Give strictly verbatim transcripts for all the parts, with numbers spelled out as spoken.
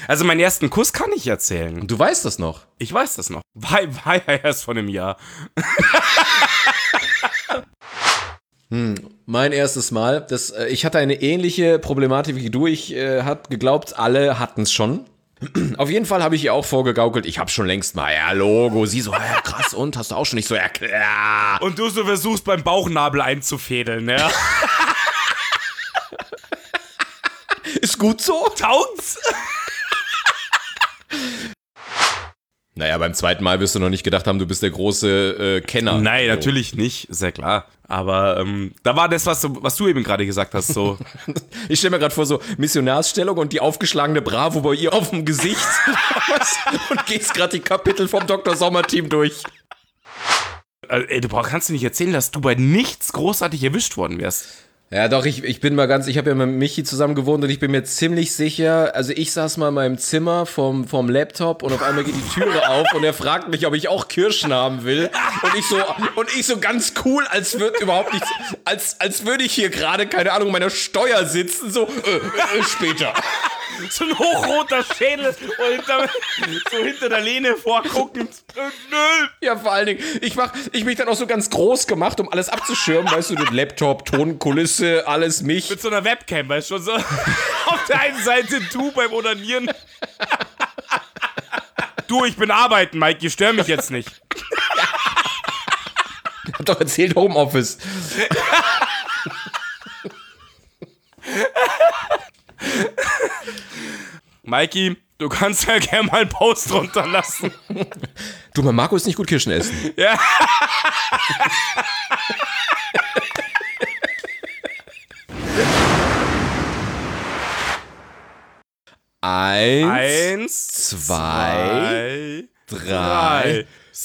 Also meinen ersten Kuss kann ich erzählen. Du weißt das noch? Ich weiß das noch. War, war ja erst vor einem Jahr. Hm, mein erstes Mal. Das, äh, ich hatte eine ähnliche Problematik wie du. Ich äh, habe geglaubt, alle hatten es schon. Auf jeden Fall habe ich ihr auch vorgegaukelt, ich habe schon längst mal, ja, Logo. Sie so, ja, krass, und? Hast du auch schon nicht so, ja, klar. Und du so versuchst, beim Bauchnabel einzufädeln, ne? Ist gut so? Taugt's? Naja, beim zweiten Mal wirst du noch nicht gedacht haben, du bist der große äh, Kenner. Nein, so. natürlich nicht, ist ja klar. Aber ähm, da war das, was du, was du eben gerade gesagt hast, so. Ich stelle mir gerade vor, so Missionarsstellung und die aufgeschlagene Bravo bei ihr auf dem Gesicht und gehst gerade die Kapitel vom Doktor Sommer-Team durch. Also, ey, du brauch, kannst du nicht erzählen, dass du bei nichts großartig erwischt worden wärst. Ja, doch, ich, ich bin mal ganz, ich habe ja mit Michi zusammen gewohnt und ich bin mir ziemlich sicher, also ich saß mal in meinem Zimmer vom, vom Laptop und auf einmal geht die Türe auf und er fragt mich, ob ich auch Kirschen haben will und ich so, und ich so ganz cool, als würde überhaupt nichts, als, als würde ich hier gerade, keine Ahnung, meiner Steuer sitzen, so, äh, äh, später. So ein hochroter Schädel und hinter, so hinter der Lehne vorguckend. Ja, vor allen Dingen, ich mach, ich mich dann auch so ganz groß gemacht, um alles abzuschirmen, weißt du, den Laptop, Tonkulisse, alles mich. Mit so einer Webcam, weißt du, so auf der einen Seite du beim Onanieren. Du, ich bin arbeiten, Mike, stör mich jetzt nicht. Ich hab doch erzählt Homeoffice. Mikey, du kannst ja gerne mal einen Post runterlassen. Du, mein Marco ist nicht gut Kirschen essen. Ja. Eins, Eins, zwei, zwei, drei.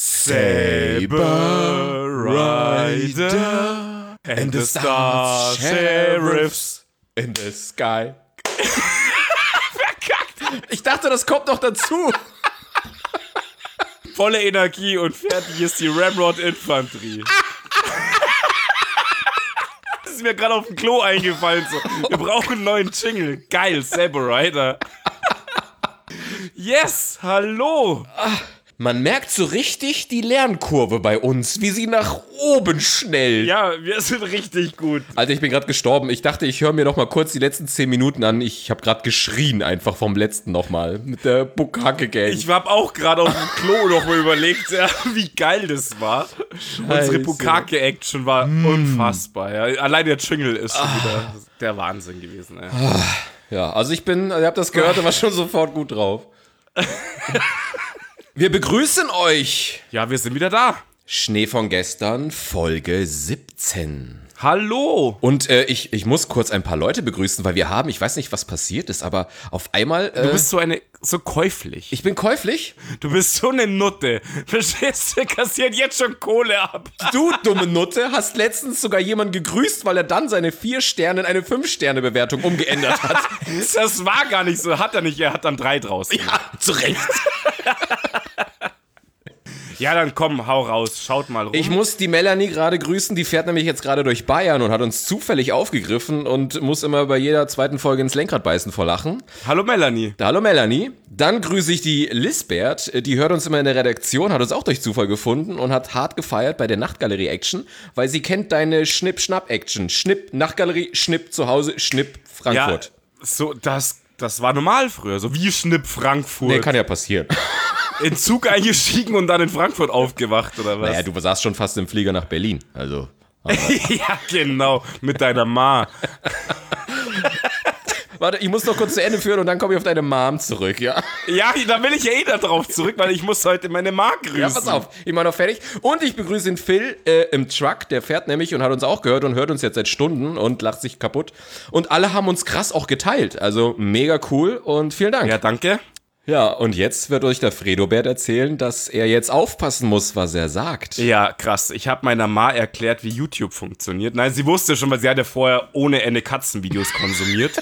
Saber Rider and the Star Sheriffs in the sky. Verkackt. Ich dachte, das kommt noch dazu. Volle Energie und fertig ist die Ramrod Infanterie. Das ist mir gerade auf dem Klo eingefallen. So. Wir brauchen einen neuen Jingle. Geil, Saber Rider. Yes, hallo. Man merkt so richtig die Lernkurve bei uns, wie sie nach oben schnellt. Ja, wir sind richtig gut. Alter, ich bin gerade gestorben. Ich dachte, ich höre mir noch mal kurz die letzten zehn Minuten an. Ich habe gerade geschrien einfach vom letzten noch mal mit der Bukake-Gang. Ich habe auch gerade auf dem Klo noch mal überlegt, ja, wie geil das war. Scheiße. Unsere Bukake-Action war mm. unfassbar. Ja. Allein der Jingle ist schon ah. wieder der Wahnsinn gewesen. Ja, ah. ja, also ich bin, ihr habt das gehört, aber schon sofort gut drauf. Wir begrüßen euch. Ja, wir sind wieder da. Schnee von gestern, Folge siebzehn. Hallo. Und äh, ich, ich muss kurz ein paar Leute begrüßen, weil wir haben, ich weiß nicht, was passiert ist, aber auf einmal... Äh, du bist so eine, so käuflich. Ich bin käuflich? Du bist so eine Nutte. Verstehst du, kassiert jetzt schon Kohle ab. Du, dumme Nutte, hast letztens sogar jemanden gegrüßt, weil er dann seine vier Sterne in eine fünf Sterne Bewertung umgeändert hat. Das war gar nicht so, hat er nicht, er hat dann drei draus. Ja, zu Recht. Ja, dann komm, hau raus, schaut mal rum. Ich muss die Melanie gerade grüßen, die fährt nämlich jetzt gerade durch Bayern und hat uns zufällig aufgegriffen und muss immer bei jeder zweiten Folge ins Lenkrad beißen vor Lachen. Hallo Melanie. Hallo Melanie. Dann grüße ich die Lisbert, die hört uns immer in der Redaktion, hat uns auch durch Zufall gefunden und hat hart gefeiert bei der Nachtgalerie-Action, weil sie kennt deine Schnipp-Schnapp-Action. Schnipp, Nachtgalerie, Schnipp, zu Hause, Schnipp, Frankfurt. Ja, so, das, das war normal früher, so wie Schnipp, Frankfurt. Nee, kann ja passieren. In Zug eingestiegen und dann in Frankfurt aufgewacht, oder was? Naja, du saßt schon fast im Flieger nach Berlin, also. Ja, genau, mit deiner Ma. Warte, ich muss noch kurz zu Ende führen und dann komme ich auf deine Mom zurück, ja? Ja, da will ich ja eh da drauf zurück, weil ich muss heute meine Ma grüßen. Ja, pass auf, ich mach noch fertig. Und ich begrüße den Phil äh, im Truck, der fährt nämlich und hat uns auch gehört und hört uns jetzt seit Stunden und lacht sich kaputt. Und alle haben uns krass auch geteilt, also mega cool und vielen Dank. Ja, danke. Ja, und jetzt wird euch der Fredobert erzählen, dass er jetzt aufpassen muss, was er sagt. Ja, krass. Ich habe meiner Ma erklärt, wie YouTube funktioniert. Nein, sie wusste schon, weil sie hat ja vorher ohne Ende Katzenvideos konsumiert.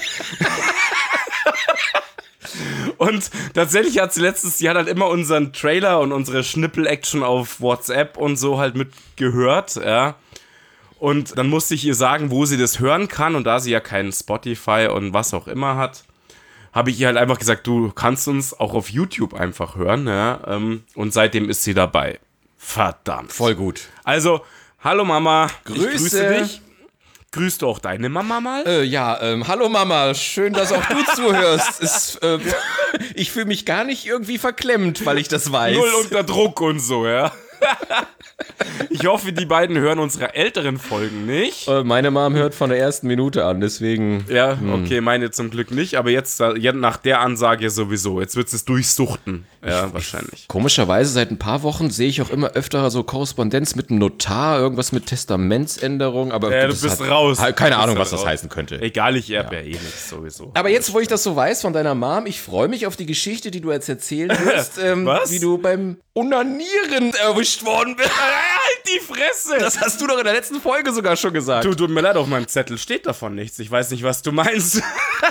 Und tatsächlich hat sie letztens, sie hat halt immer unseren Trailer und unsere Schnippel-Action auf WhatsApp und so halt mitgehört, ja. Und dann musste ich ihr sagen, wo sie das hören kann. Und da sie ja keinen Spotify und was auch immer hat, habe ich ihr halt einfach gesagt, du kannst uns auch auf YouTube einfach hören, ja, ähm, und seitdem ist sie dabei. Verdammt. Voll gut. Also, hallo Mama, Grüße. ich grüße dich. Grüßt du auch deine Mama mal? Äh, ja, ähm, hallo Mama, schön, dass auch du zuhörst. Es, äh, ich fühle mich gar nicht irgendwie verklemmt, weil ich das weiß. Null unter Druck und so, ja. Ich hoffe, die beiden hören unsere älteren Folgen nicht. Äh, meine Mom hört von der ersten Minute an, deswegen... Ja, okay, meine zum Glück nicht, aber jetzt, jetzt nach der Ansage sowieso. Jetzt wird es durchsuchten, ja, wahrscheinlich. Komischerweise, seit ein paar Wochen sehe ich auch immer öfter so Korrespondenz mit einem Notar, irgendwas mit Testamentsänderung, aber... Ja, du bist hat, raus. Keine Du Ahnung, bist was das raus. heißen könnte. Egal, ich erbe ja eh nichts sowieso. Aber jetzt, wo ich das so weiß von deiner Mom, ich freue mich auf die Geschichte, die du jetzt erzählen wirst, ähm, Was? wie du beim Onanieren erwischt worden bist. Halt die Fresse! Das hast du doch in der letzten Folge sogar schon gesagt. Du, tut mir leid, auf meinem Zettel steht davon nichts. Ich weiß nicht, was du meinst.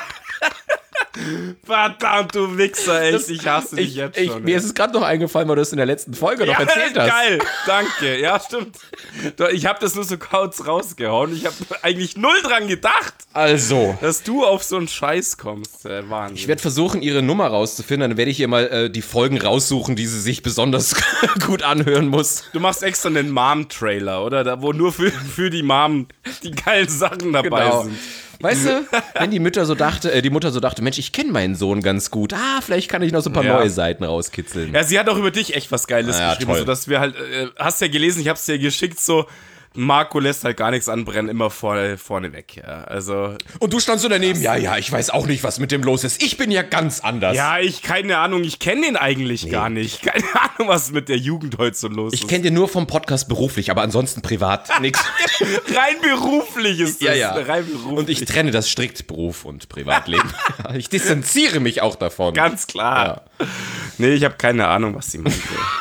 Verdammt, du Wichser, ey. Ich hasse dich ich, jetzt ich, schon. Mir ist es gerade noch eingefallen, weil du es in der letzten Folge noch ja, erzählt hast. Geil, danke. Ja, stimmt. Doch, ich habe das nur so kurz rausgehauen. Ich habe eigentlich null dran gedacht, Also, dass du auf so einen Scheiß kommst. Äh, Wahnsinn. ich werde versuchen, ihre Nummer rauszufinden. Dann werde ich ihr mal äh, die Folgen raussuchen, die sie sich besonders gut anhören muss. Du machst extra einen Mom-Trailer, oder? Da, wo nur für, für die Mom die geilen Sachen dabei Genau. sind. Weißt du, wenn die Mutter so dachte, äh, die Mutter so dachte, Mensch, ich kenne meinen Sohn ganz gut. Ah, vielleicht kann ich noch so ein paar Ja. neue Seiten rauskitzeln. Ja, sie hat auch über dich echt was Geiles Na ja, geschrieben, toll. so dass wir halt, äh, hast ja gelesen, ich hab's dir geschickt, so, Marco lässt halt gar nichts anbrennen, immer vorne, vorne weg, ja, also. Und du standst so daneben, ja, ja, ich weiß auch nicht, was mit dem los ist. Ich bin ja ganz anders. Ja, ich, keine Ahnung, ich kenne den eigentlich gar nicht. Keine Ahnung, was mit der Jugend heute so los Ich ist. kenne den nur vom Podcast beruflich, aber ansonsten privat nix. Rein beruflich ist das. Ja, ja. Rein beruflich. Und ich trenne das strikt, Beruf und Privatleben. Ich distanziere mich auch davon. Ganz klar. Ja. Nee, ich habe keine Ahnung, was sie meinte.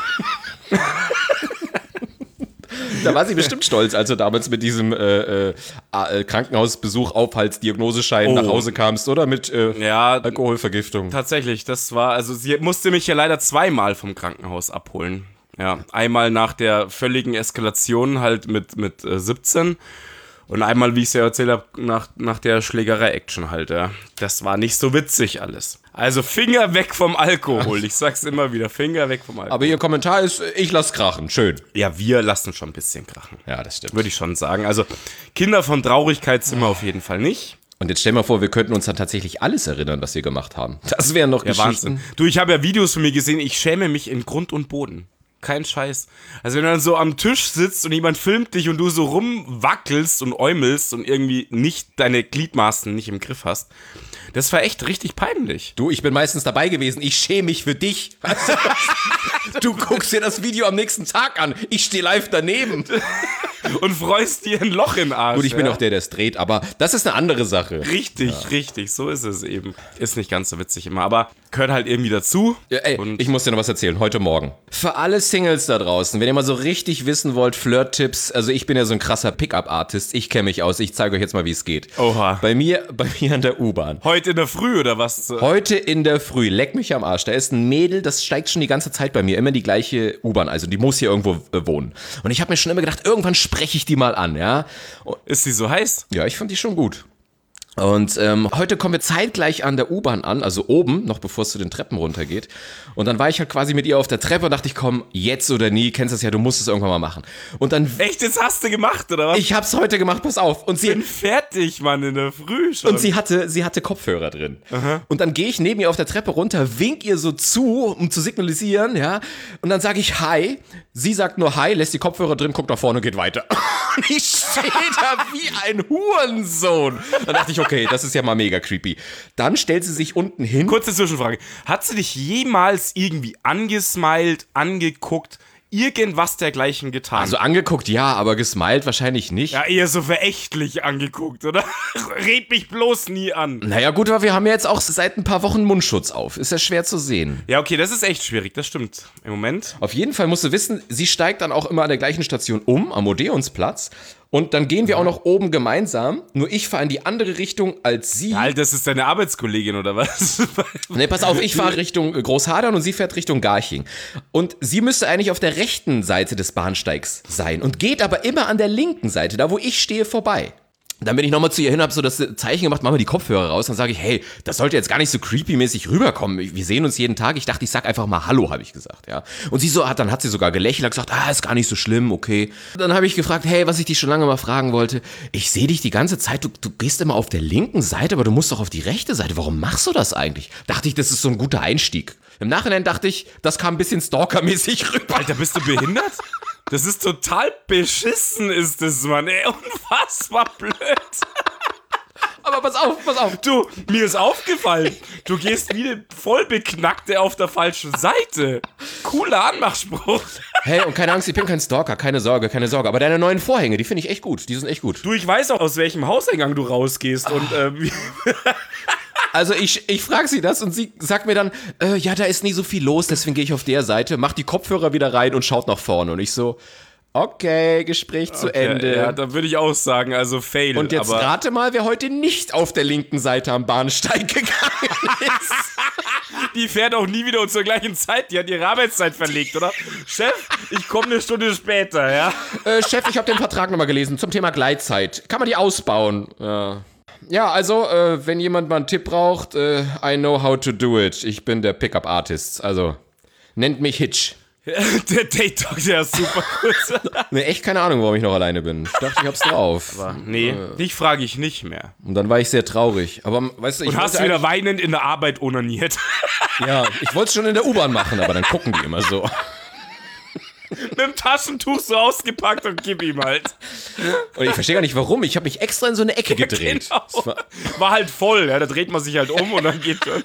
Da war sie bestimmt stolz, als du damals mit diesem äh, äh, Krankenhausbesuch, Aufhaltsdiagnoseschein Oh. nach Hause kamst, oder? Mit äh, Ja, Alkoholvergiftung. tatsächlich, das war, also sie musste mich ja leider zweimal vom Krankenhaus abholen. Ja, einmal nach der völligen Eskalation halt mit, mit äh, siebzehn und einmal, wie ich es ja erzählt habe, nach, nach der Schlägerei-Action halt, ja. Das war nicht so witzig alles. Also Finger weg vom Alkohol, ich sag's immer wieder, Finger weg vom Alkohol. Aber ihr Kommentar ist, ich lass krachen, schön. Ja, wir lassen schon ein bisschen krachen, Ja, das stimmt. würde ich schon sagen. Also Kinder von Traurigkeit sind wir auf jeden Fall nicht. Und jetzt stell mal vor, wir könnten uns dann tatsächlich alles erinnern, was wir gemacht haben. Das wären noch Ja, Geschichten. Wahnsinn. Du, ich habe ja Videos von mir gesehen, ich schäme mich in Grund und Boden. Kein Scheiß. Also wenn du dann so am Tisch sitzt und jemand filmt dich und du so rumwackelst und äumelst und irgendwie nicht deine Gliedmaßen nicht im Griff hast, das war echt richtig peinlich. Du, ich bin meistens dabei gewesen. Ich schäme mich für dich. Weißt du, was? Du guckst dir das Video am nächsten Tag an. Ich stehe live daneben. Und freust dir ein Loch in den Arsch. Gut, ich bin ja? auch der, der es dreht, aber das ist eine andere Sache. Richtig, ja. richtig, so ist es eben. Ist nicht ganz so witzig immer, aber gehört halt irgendwie dazu. Ja, ey, und ich muss dir noch was erzählen, heute Morgen. Für alle Singles da draußen, wenn ihr mal so richtig wissen wollt, Flirt-Tipps, also ich bin ja so ein krasser Pickup-Artist, ich kenne mich aus, ich zeige euch jetzt mal, wie es geht. Oha. Bei mir, bei mir an der U-Bahn. Heute in der Früh oder was? Heute in der Früh, leck mich am Arsch, da ist ein Mädel, das steigt schon die ganze Zeit bei mir, immer die gleiche U-Bahn, also die muss hier irgendwo äh, wohnen. Und ich habe mir schon immer gedacht, irgendwann spreche ich die mal an, ja. Und, Ist sie so heiß? ja, ich fand die schon gut. Und ähm, heute kommen wir zeitgleich an der U-Bahn an, also oben, noch bevor es zu den Treppen runtergeht. Und dann war ich halt quasi mit ihr auf der Treppe und dachte ich, komm, jetzt oder nie, kennst das ja, du musst es irgendwann mal machen. Und dann, Echt, das hast du gemacht, oder was? ich hab's heute gemacht, pass auf. Und sie, bin fertig, Mann, in der Früh schon. und sie hatte, sie hatte Kopfhörer drin. Und dann gehe ich neben ihr auf der Treppe runter, wink ihr so zu, um zu signalisieren, ja. Und dann sage ich Hi. Sie sagt nur Hi, lässt die Kopfhörer drin, guckt nach vorne und geht weiter. Und ich stehe da wie ein Hurensohn. Dann dachte ich, okay, das ist ja mal mega creepy. Dann stellt sie sich unten hin. Kurze Zwischenfrage. Hat sie dich jemals irgendwie angesmiled, angeguckt, irgendwas dergleichen getan? Also angeguckt, ja, aber gesmiled wahrscheinlich nicht. ja, eher so verächtlich angeguckt, oder? Red mich bloß nie an. Naja gut, aber wir haben ja jetzt auch seit ein paar Wochen Mundschutz auf. Ist ja schwer zu sehen. Ja, okay, das ist echt schwierig, das stimmt. Im Moment. Auf jeden Fall musst du wissen, sie steigt dann auch immer an der gleichen Station um, am Odeonsplatz. Und dann gehen wir auch noch oben gemeinsam. Nur ich fahre in die andere Richtung als sie. Halt, das ist deine Arbeitskollegin, oder was? Ne, pass auf, ich fahre Richtung Großhadern und sie fährt Richtung Garching. Und sie müsste eigentlich auf der rechten Seite des Bahnsteigs sein und geht aber immer an der linken Seite, da wo ich stehe, vorbei. Dann bin ich nochmal zu ihr hin, hab so das Zeichen gemacht, mach mal die Kopfhörer raus. Dann sage ich, hey, das sollte jetzt gar nicht so creepy-mäßig rüberkommen. Wir sehen uns jeden Tag. Ich dachte, ich sag einfach mal Hallo, habe ich gesagt, ja. Und sie so, hat, dann hat sie sogar gelächelt, hat gesagt, ah, ist gar nicht so schlimm, okay. Dann habe ich gefragt, hey, was ich dich schon lange mal fragen wollte. Ich sehe dich die ganze Zeit, du, du gehst immer auf der linken Seite, aber du musst doch auf die rechte Seite. Warum machst du das eigentlich? Dachte ich, das ist so ein guter Einstieg. Im Nachhinein dachte ich, das kam ein bisschen stalkermäßig rüber. Alter, bist du behindert? Das ist total beschissen, ist das, Mann. Ey, unfassbar blöd. Aber pass auf, pass auf. Du, mir ist aufgefallen, du gehst wie eine Vollbeknackte auf der falschen Seite. Cooler Anmachspruch. Hey, und keine Angst, ich bin kein Stalker, keine Sorge, keine Sorge. Aber deine neuen Vorhänge, die finde ich echt gut, die sind echt gut. Du, ich weiß auch, aus welchem Hauseingang du rausgehst. Und, äh, wie Also ich, ich frage sie das und sie sagt mir dann, äh, ja, da ist nie so viel los, deswegen gehe ich auf der Seite, mach die Kopfhörer wieder rein und schaut nach vorne. Und ich so, okay, Gespräch zu okay, Ende. Ja, da würde ich auch sagen, also fail. Und jetzt aber rate mal, wer heute nicht auf der linken Seite am Bahnsteig gegangen ist. die fährt auch nie wieder und zur gleichen Zeit. Die hat ihre Arbeitszeit verlegt, oder? Chef, ich komme eine Stunde später, ja? Äh, Chef, ich habe den Vertrag nochmal gelesen zum Thema Gleitzeit. Kann man die ausbauen? Ja. Ja, also, äh, wenn jemand mal einen Tipp braucht, äh, I know how to do it. Ich bin der Pickup-Artist, also nennt mich Hitch. Der Date Talk, der ist super gut. Ne, echt keine Ahnung, warum ich noch alleine bin. Ich dachte, ich hab's drauf. Nee, dich frage ich nicht mehr. Und dann war ich sehr traurig. Aber, weißt du, ich Und hast wieder weinend in der Arbeit onaniert. Ja, ich wollte es schon in der U-Bahn machen, aber dann gucken die immer so. Mit dem Taschentuch so ausgepackt und gib ihm halt. Und ich verstehe gar nicht, warum. Ich habe mich extra in so eine Ecke gedreht. Genau. War, war halt voll, ja, da dreht man sich halt um und dann geht schon.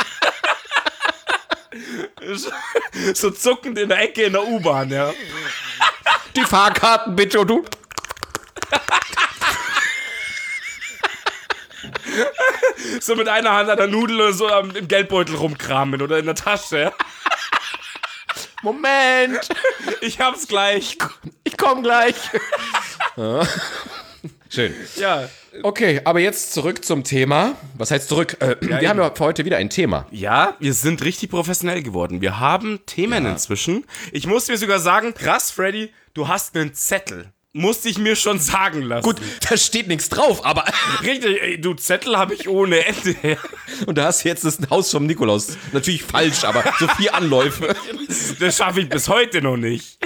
So zuckend in der Ecke in der U-Bahn, ja. Die Fahrkarten bitte, und du. So mit einer Hand an der Nudel oder so im Geldbeutel rumkramen oder in der Tasche, ja. Moment, Ich hab's gleich. ich komm gleich. Ja. Schön. Ja. Okay, aber jetzt zurück zum Thema. Was heißt zurück? Äh, wir eben. haben ja für heute wieder ein Thema. Ja, wir sind richtig professionell geworden. Wir haben Themen inzwischen. Ich muss dir sogar sagen, krass, Freddy, du hast einen Zettel. Musste ich mir schon sagen lassen. Gut, da steht nichts drauf, aber... Richtig, ey, du, Zettel habe ich ohne Ende. Und da hast du jetzt das Haus vom Nikolaus. Natürlich falsch, aber so vier Anläufe. Das schaffe ich bis heute noch nicht.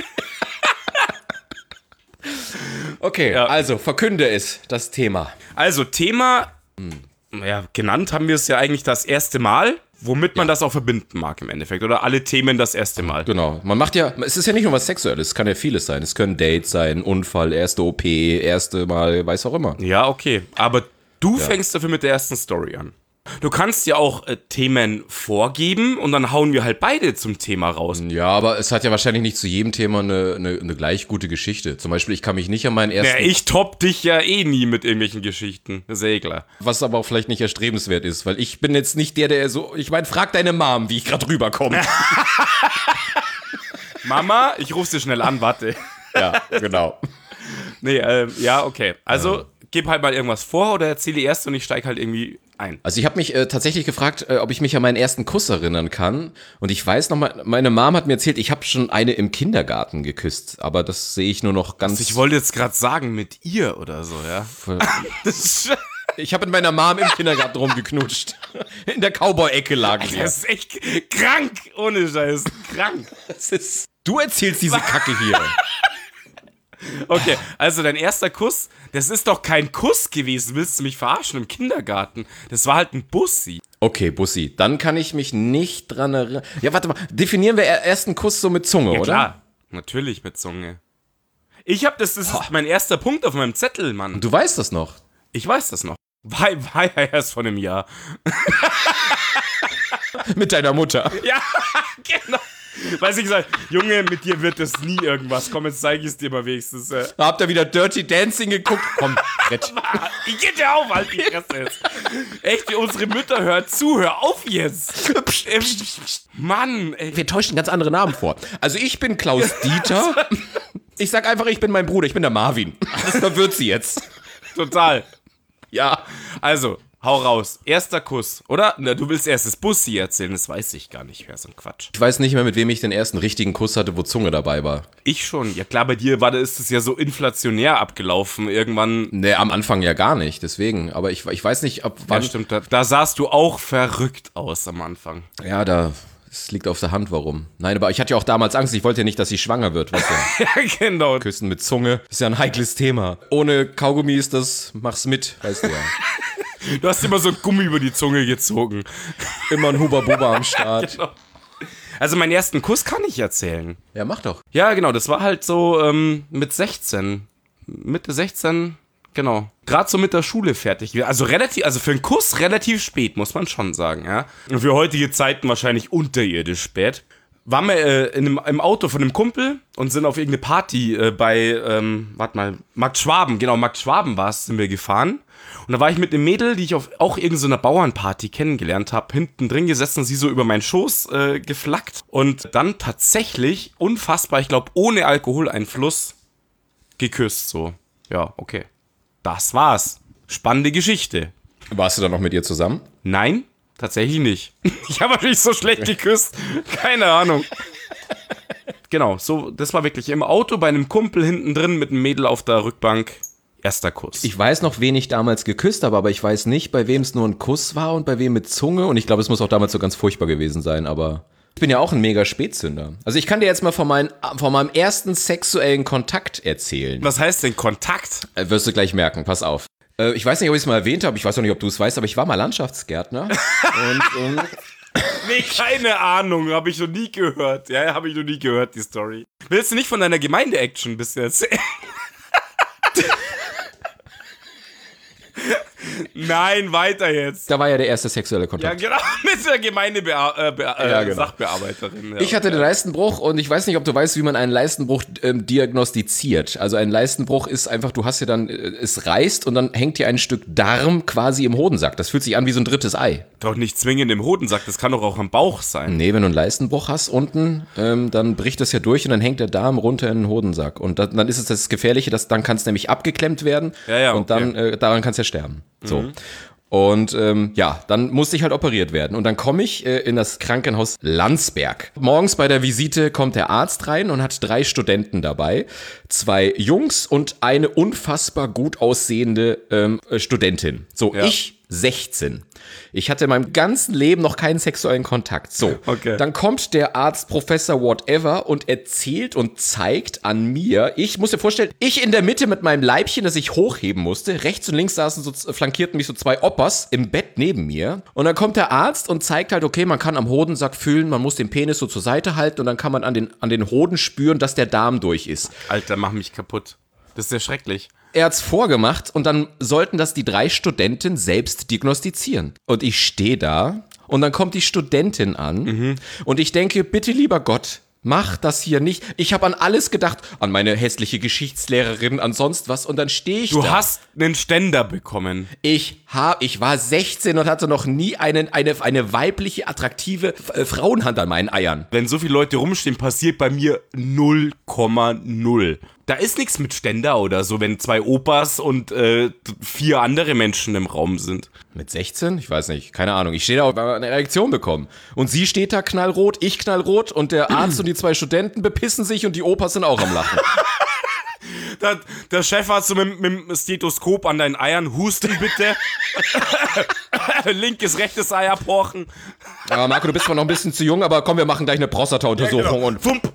Okay, Ja. also verkünde es, das Thema. Also, Thema, ja, genannt haben wir es ja eigentlich das erste Mal, womit man das auch verbinden mag im Endeffekt. Oder alle Themen das erste Mal. Genau, man macht ja, es ist ja nicht nur was Sexuelles, es kann ja vieles sein. Es können Dates sein, Unfall, erste O P, erste Mal, weiß auch immer. Ja, okay. Aber du fängst dafür mit der ersten Story an. Du kannst ja auch äh, Themen vorgeben und dann hauen wir halt beide zum Thema raus. Ja, aber es hat ja wahrscheinlich nicht zu jedem Thema eine, eine, eine gleich gute Geschichte. Zum Beispiel, ich kann mich nicht an meinen ersten... Ja, ich top dich ja eh nie mit irgendwelchen Geschichten. Das ist ja eh klar. Was aber auch vielleicht nicht erstrebenswert ist, weil ich bin jetzt nicht der, der so... Ich meine, frag deine Mom, wie ich gerade rüberkomme. Mama, ich ruf sie schnell an, warte. Ja, genau. Nee, äh, ja, okay. Also, gib halt mal irgendwas vor oder erzähle erst und ich steig halt irgendwie ein. Also ich habe mich äh, tatsächlich gefragt, äh, ob ich mich an meinen ersten Kuss erinnern kann. Und ich weiß noch mal, meine Mom hat mir erzählt, ich habe schon eine im Kindergarten geküsst. Aber das sehe ich nur noch ganz... Ich wollte jetzt gerade sagen, mit ihr oder so, ja. Das ist, Ich habe mit meiner Mom im Kindergarten rumgeknutscht. In der Cowboy-Ecke lagen wir. das ist echt krank, ohne Scheiß. Krank. Das ist, du erzählst diese Kacke hier. Okay, also dein erster Kuss, das ist doch kein Kuss gewesen. Willst du mich verarschen im Kindergarten? Das war halt ein Bussi. Okay, Bussi, dann kann ich mich nicht dran erinnern. Ja, warte mal, definieren wir ersten Kuss so mit Zunge, Ja oder? klar, natürlich mit Zunge. Ich hab das, das ist mein erster Punkt auf meinem Zettel, Mann. Du weißt das noch. Ich weiß das noch. War, war ja erst vor einem Jahr. Mit deiner Mutter. Ja, genau. Weil sie gesagt, Junge, mit dir wird das nie irgendwas. Komm, jetzt zeige ich es dir mal wenigstens. Äh. Habt ihr wieder Dirty Dancing geguckt? Komm, Brett. Ich geh dir auf, halt die Fresse jetzt. Echt, wie unsere Mütter hört zu, hör auf jetzt. Mann, ey. Wir täuschen ganz andere Namen vor. Also ich bin Klaus Dieter. Ich sag einfach, ich bin mein Bruder, ich bin der Marvin. Das verwirrt sie jetzt. Total. Ja. Also, Hau raus. Erster Kuss, oder? Na, du willst erst das Bussi erzählen, das weiß ich gar nicht mehr, so ein Quatsch. Ich weiß nicht mehr, mit wem ich den ersten richtigen Kuss hatte, wo Zunge dabei war. Ich schon. Ja klar, bei dir war, ist es ja so inflationär abgelaufen. Irgendwann... Nee, am Anfang ja gar nicht, deswegen. Aber ich, ich weiß nicht, ab wann... Ja, stimmt. Da, da sahst du auch verrückt aus am Anfang. Ja, da... Es liegt auf der Hand, warum. Nein, aber ich hatte ja auch damals Angst, ich wollte ja nicht, dass sie schwanger wird. Weißt du? Ja, genau. Küssen mit Zunge ist ja ein heikles Thema. Ohne Kaugummi ist das, mach's mit, weißt du ja. Du hast immer so ein Gummi über die Zunge gezogen. Immer ein Huba-Buba am Start. Genau. Also meinen ersten Kuss kann ich erzählen. Ja, mach doch. Ja, genau, das war halt so ähm, mit sechzehn. Mitte sechzehn, genau. Gerade so mit der Schule fertig. Also relativ, also für einen Kuss relativ spät, muss man schon sagen, ja. Und für heutige Zeiten wahrscheinlich unterirdisch spät. Waren wir äh, in einem, im Auto von einem Kumpel und sind auf irgendeine Party äh, bei, ähm, warte mal, Markt Schwaben, genau, Markt Schwaben war es, sind wir gefahren. Und da war ich mit einem Mädel, die ich auf auch irgendeiner so Bauernparty kennengelernt habe, hinten drin gesessen, sie so über meinen Schoß äh, geflackt. Und dann tatsächlich, unfassbar, ich glaube, ohne Alkoholeinfluss, geküsst, so. Ja, okay. Das war's. Spannende Geschichte. Warst du dann noch mit ihr zusammen? Nein, tatsächlich nicht. Ich habe natürlich so schlecht geküsst. Keine Ahnung. Genau, so, das war wirklich im Auto bei einem Kumpel hinten drin mit einem Mädel auf der Rückbank. Erster Kuss. Ich weiß noch, wen ich damals geküsst habe, aber ich weiß nicht, bei wem es nur ein Kuss war und bei wem mit Zunge. Und ich glaube, es muss auch damals so ganz furchtbar gewesen sein, aber ich bin ja auch ein mega Spätzünder. Also ich kann dir jetzt mal von, mein, von meinem ersten sexuellen Kontakt erzählen. Was heißt denn Kontakt? Äh, wirst du gleich merken, pass auf. Äh, ich weiß nicht, ob ich es mal erwähnt habe, ich weiß auch nicht, ob du es weißt, aber ich war mal Landschaftsgärtner. und, ähm, Nee, keine Ahnung, habe ich noch nie gehört. Ja, habe ich noch nie gehört, die Story. Willst du nicht von deiner Gemeinde-Action bisher erzählen? Nein, weiter jetzt. Da war ja der erste sexuelle Ja, Kontakt. genau, mit der Gemeindebea- äh, Be- äh, Ja, genau. Sachbearbeiterin. Ja. Ich hatte den Leistenbruch und ich weiß nicht, ob du weißt, wie man einen Leistenbruch ähm, diagnostiziert. Also ein Leistenbruch ist einfach, du hast ja dann, äh, es reißt und dann hängt dir ein Stück Darm quasi im Hodensack. Das fühlt sich an wie so ein drittes Ei. Doch nicht zwingend im Hodensack, das kann doch auch am Bauch sein. Nee, wenn du einen Leistenbruch hast unten, ähm, dann bricht das ja durch und dann hängt der Darm runter in den Hodensack. Und da, dann ist es das Gefährliche, dass dann kann es nämlich abgeklemmt werden Ja, ja, und okay. dann äh, daran kann es ja sterben. So. Und ähm, ja, dann musste ich halt operiert werden. Und dann komme ich äh, in das Krankenhaus Landsberg. Morgens bei der Visite kommt der Arzt rein und hat drei Studenten dabei. Zwei Jungs und eine unfassbar gut aussehende ähm, äh, Studentin. So, Ja. ich sechzehn. Ich hatte in meinem ganzen Leben noch keinen sexuellen Kontakt. So, Okay. dann kommt der Arzt, Professor whatever und erzählt und zeigt an mir, ich muss dir vorstellen, ich in der Mitte mit meinem Leibchen, das ich hochheben musste, rechts und links saßen so, flankierten mich so zwei Oppas im Bett neben mir und dann kommt der Arzt und zeigt halt, okay, man kann am Hodensack fühlen, man muss den Penis so zur Seite halten und dann kann man an den, an den Hoden spüren, dass der Darm durch ist. Alter, mach mich kaputt. Das ist ja schrecklich. Er hat's vorgemacht und dann sollten das die drei Studenten selbst diagnostizieren. Und ich stehe da und dann kommt die Studentin an Mhm. und ich denke, bitte lieber Gott, mach das hier nicht. Ich habe an alles gedacht, an meine hässliche Geschichtslehrerin, an sonst was und dann stehe ich Du da. hast einen Ständer bekommen. Ich hab, ich war sechzehn und hatte noch nie einen, eine, eine weibliche, attraktive äh, Frauenhand an meinen Eiern. Wenn so viele Leute rumstehen, passiert bei mir null Komma null. Da ist nichts mit Ständer oder so, wenn zwei Opas und äh, vier andere Menschen im Raum sind. Mit sechzehn? Ich weiß nicht, keine Ahnung. Ich stehe da und habe eine Reaktion bekommen. Und sie steht da knallrot, ich knallrot und der Arzt und die zwei Studenten bepissen sich und die Opas sind auch am Lachen. Der, der Chefarzt so mit, mit dem Stethoskop an deinen Eiern, husten bitte. Linkes, rechtes Ei abhorchen. Aber Marco, du bist zwar noch ein bisschen zu jung, aber komm, wir machen gleich eine Prostata-Untersuchung. und Fump.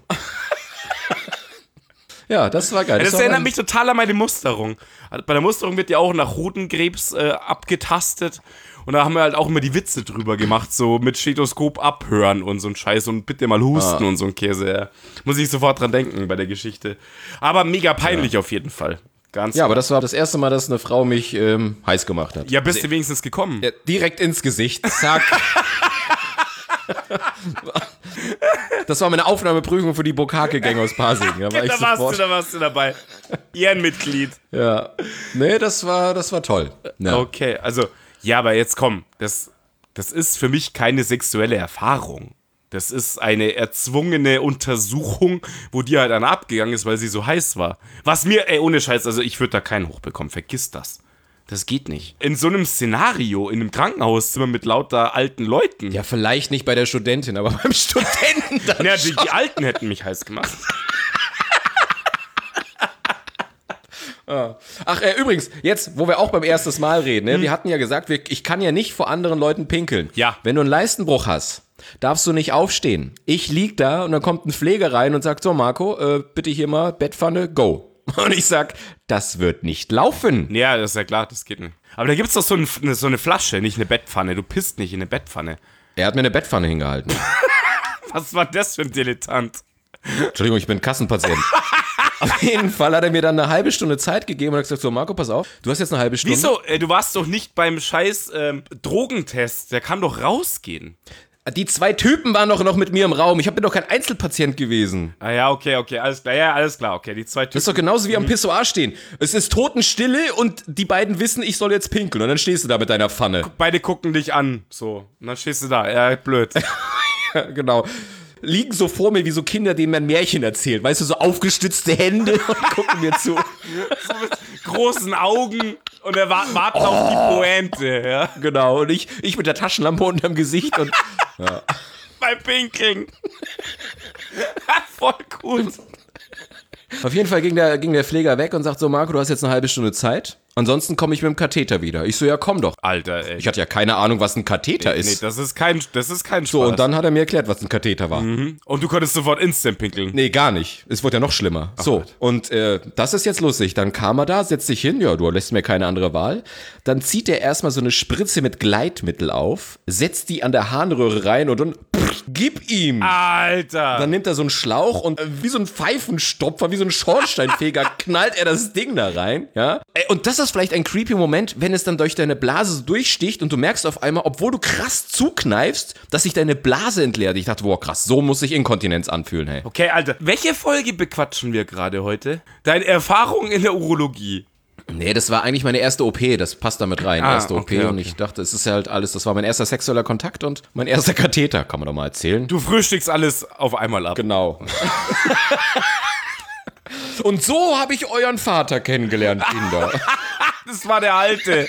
Ja, das war geil. Das, war erinnert mein- mich total an meine Musterung. Bei der Musterung wird ja auch nach Hodenkrebs äh, abgetastet. Und da haben wir halt auch immer die Witze drüber gemacht, so mit Stethoskop abhören und so ein Scheiß und bitte mal husten Ah. und so ein Käse. Ja. Muss ich sofort dran denken bei der Geschichte. Aber mega peinlich auf jeden Fall. Ganz Ja, aber das war das erste Mal, dass eine Frau mich ähm, heiß gemacht hat. ja, bist du wenigstens gekommen? Ja, direkt ins Gesicht. Zack. Das war meine Aufnahmeprüfung für die Bokake-Gang aus Pasing. Da war ich da, warst sofort. du, da warst du dabei. Ehrenmitglied. Ja. Nee, das war, das war toll. Ja. Okay, also, ja, aber jetzt komm, das, das ist für mich keine sexuelle Erfahrung. Das ist eine erzwungene Untersuchung, wo die halt dann abgegangen ist, weil sie so heiß war. Was mir, ey, ohne Scheiß, also ich würde da keinen hochbekommen, vergiss das. Das geht nicht. In so einem Szenario, in einem Krankenhauszimmer mit lauter alten Leuten. Ja, vielleicht nicht bei der Studentin, aber beim Studenten dann Ja, schon. die, die Alten hätten mich heiß gemacht. Ach, äh, übrigens, jetzt, wo wir auch beim erstes Mal reden, ne? Wir hatten ja gesagt, wir, ich kann ja nicht vor anderen Leuten pinkeln. Ja. Wenn du einen Leistenbruch hast, darfst du nicht aufstehen. Ich lieg da und dann kommt ein Pfleger rein und sagt, so Marco, äh, bitte hier mal Bettpfanne, go. Und ich sag, das wird nicht laufen. Ja, das ist ja klar, das geht nicht. Aber da gibt's doch so, ein, so eine Flasche, nicht eine Bettpfanne. Du pisst nicht in eine Bettpfanne. Er hat mir eine Bettpfanne hingehalten. Was war das für ein Dilettant? Entschuldigung, ich bin Kassenpatient. Auf jeden Fall hat er mir dann eine halbe Stunde Zeit gegeben und hat gesagt, so Marco, pass auf, du hast jetzt eine halbe Stunde. Wieso? Äh, du warst doch nicht beim scheiß ähm, Drogentest. Der kann doch rausgehen. Die zwei Typen waren doch noch mit mir im Raum. Ich bin doch kein Einzelpatient gewesen. Ah ja, okay, okay, alles klar. Ja, alles klar, okay. Die zwei Typen. Das ist doch genauso wie am Pissoir stehen. Es ist Totenstille und die beiden wissen, ich soll jetzt pinkeln. Und dann stehst du da mit deiner Pfanne. Beide gucken dich an. So. Und dann stehst du da. Ja, blöd. Ja, genau. Liegen so vor mir wie so Kinder, denen man ein Märchen erzählt. Weißt du, so aufgestützte Hände und gucken mir zu. So mit großen Augen und er wartet oh. auf die Pointe, ja. Genau. Und ich, ich mit der Taschenlampe unterm Gesicht und. Ja. Beim Pinkeln. Voll gut. Auf jeden Fall ging der, ging der Pfleger weg und sagt so, Marco, du hast jetzt eine halbe Stunde Zeit. Ansonsten komme ich mit dem Katheter wieder. Ich so, ja, komm doch. Alter, ey. Ich hatte ja keine Ahnung, was ein Katheter nee, ist. Nee, das ist kein, das ist kein Spaß. So, und dann hat er mir erklärt, was ein Katheter war. Mhm. Und du konntest sofort instant pinkeln. Nee, gar nicht. Es wurde ja noch schlimmer. Ach, so, Gott. Und äh, das ist jetzt lustig. Dann kam er da, setzt sich hin, ja, du lässt mir keine andere Wahl. Dann zieht er erstmal so eine Spritze mit Gleitmittel auf, setzt die an der Harnröhre rein und dann pff, gib ihm. Alter. Dann nimmt er so einen Schlauch und äh, wie so ein Pfeifenstopfer, wie so ein Schornsteinfeger, knallt er das Ding da rein, ja. Ey, und das ist vielleicht ein creepy Moment, wenn es dann durch deine Blase so durchsticht und du merkst auf einmal, obwohl du krass zukneifst, dass sich deine Blase entleert. Ich dachte, boah, krass, so muss sich Inkontinenz anfühlen, hey. Okay, Alter, welche Folge bequatschen wir gerade heute? Deine Erfahrung in der Urologie. Nee, das war eigentlich meine erste O P, das passt damit rein, Ah, erste O P okay, okay. Und ich dachte, es ist ja halt alles, das war mein erster sexueller Kontakt und mein erster Katheter, kann man doch mal erzählen. Du frühstückst alles auf einmal ab. Genau. Und so habe ich euren Vater kennengelernt, Kinder. Das war der Alte.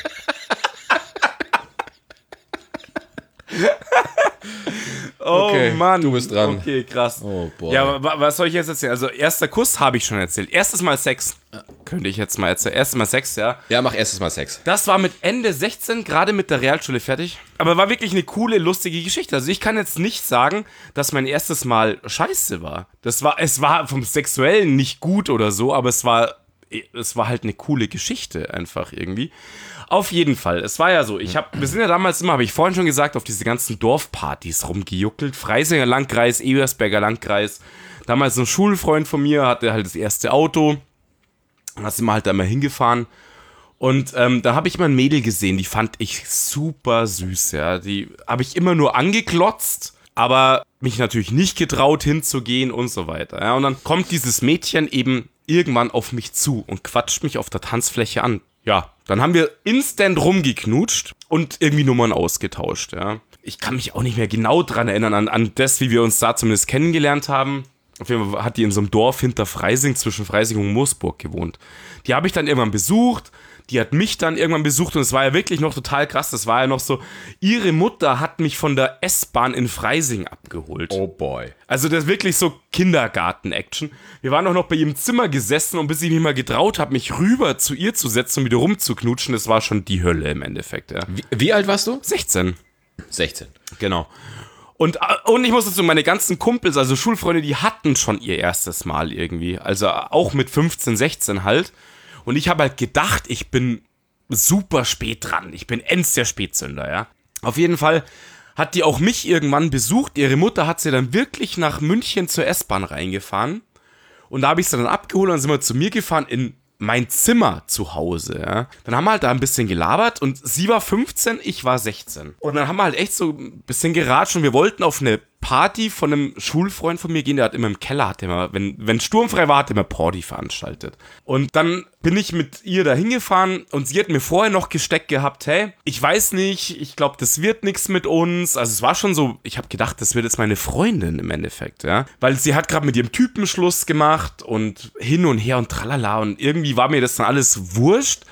Oh okay, Mann. du bist dran. Okay, krass. Oh boy. Ja, wa- was soll ich jetzt erzählen? Also, erster Kuss habe ich schon erzählt. Erstes Mal Sex. Könnte ich jetzt mal erzählen. Erstes Mal Sex, ja. Ja, mach erstes Mal Sex. Das war mit Ende sechzehn, gerade mit der Realschule fertig. Aber war wirklich eine coole, lustige Geschichte. Also ich kann jetzt nicht sagen, dass mein erstes Mal scheiße war. Das war, es war vom Sexuellen nicht gut oder so, aber es war, es war halt eine coole Geschichte einfach irgendwie. Auf jeden Fall. Es war ja so, ich hab, wir sind ja damals immer, habe ich vorhin schon gesagt, auf diese ganzen Dorfpartys rumgejuckelt. Freisinger Landkreis, Ebersberger Landkreis. Damals ein Schulfreund von mir hatte halt das erste Auto. Und da sind wir halt da mal hingefahren. Und ähm, da habe ich mal ein Mädel gesehen, die fand ich super süß, ja. Die habe ich immer nur angeklotzt, aber mich natürlich nicht getraut hinzugehen und so weiter. Ja. Und dann kommt dieses Mädchen eben irgendwann auf mich zu und quatscht mich auf der Tanzfläche an. Ja, dann haben wir instant rumgeknutscht und irgendwie Nummern ausgetauscht, ja. Ich kann mich auch nicht mehr genau dran erinnern, an, an das, wie wir uns da zumindest kennengelernt haben. Auf jeden Fall hat die in so einem Dorf hinter Freising, zwischen Freising und Moosburg gewohnt. Die habe ich dann irgendwann besucht, die hat mich dann irgendwann besucht und es war ja wirklich noch total krass. Das war ja noch so, ihre Mutter hat mich von der S-Bahn in Freising abgeholt. Oh boy. Also das ist wirklich so Kindergarten-Action. Wir waren auch noch bei ihrem Zimmer gesessen und bis ich mich mal getraut habe, mich rüber zu ihr zu setzen und wieder rumzuknutschen, das war schon die Hölle im Endeffekt. Ja. Wie, wie alt warst du? sechzehn. sechzehn. Genau. Und, und ich muss dazu, meine ganzen Kumpels, also Schulfreunde, die hatten schon ihr erstes Mal irgendwie. Also auch mit fünfzehn, sechzehn halt. Und ich habe halt gedacht, ich bin super spät dran. Ich bin ends der Spätzünder, ja. Auf jeden Fall hat die auch mich irgendwann besucht. Ihre Mutter hat sie dann wirklich nach München zur S-Bahn reingefahren. Und da habe ich sie dann abgeholt und dann sind wir zu mir gefahren in mein Zimmer zu Hause, ja. Dann haben wir halt da ein bisschen gelabert und sie war fünfzehn, ich war sechzehn. Und dann haben wir halt echt so ein bisschen geratscht und wir wollten auf eine Party von einem Schulfreund von mir gehen, der hat immer im Keller, hat immer, wenn, wenn sturmfrei war, hat er immer Party veranstaltet. Und dann bin ich mit ihr da hingefahren und sie hat mir vorher noch gesteckt gehabt, hey, ich weiß nicht, ich glaube, das wird nichts mit uns. Also es war schon so, ich habe gedacht, das wird jetzt meine Freundin im Endeffekt, ja. Weil sie hat gerade mit ihrem Typen Schluss gemacht und hin und her und tralala und irgendwie war mir das dann alles wurscht. Und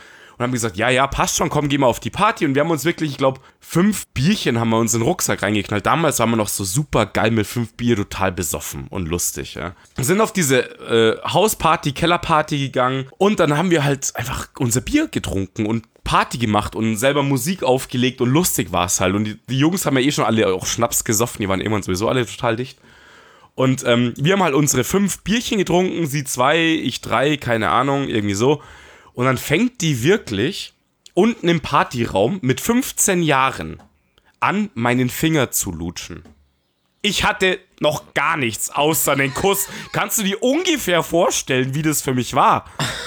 haben gesagt, ja, ja, passt schon, komm, geh mal auf die Party. Und wir haben uns wirklich, ich glaube, fünf Bierchen haben wir uns in den Rucksack reingeknallt. Damals waren wir noch so super geil mit fünf Bier, total besoffen und lustig, ja. Wir sind auf diese äh, Hausparty, Kellerparty gegangen und dann haben wir halt einfach unser Bier getrunken und Party gemacht und selber Musik aufgelegt und lustig war es halt. Und die, die Jungs haben ja eh schon alle auch Schnaps gesoffen, die waren irgendwann sowieso alle total dicht. Und ähm, wir haben halt unsere fünf Bierchen getrunken, sie zwei, ich drei, keine Ahnung, irgendwie so. Und dann fängt die wirklich unten im Partyraum mit fünfzehn Jahren an, meinen Finger zu lutschen. Ich hatte noch gar nichts außer den Kuss. Kannst du dir ungefähr vorstellen, wie das für mich war?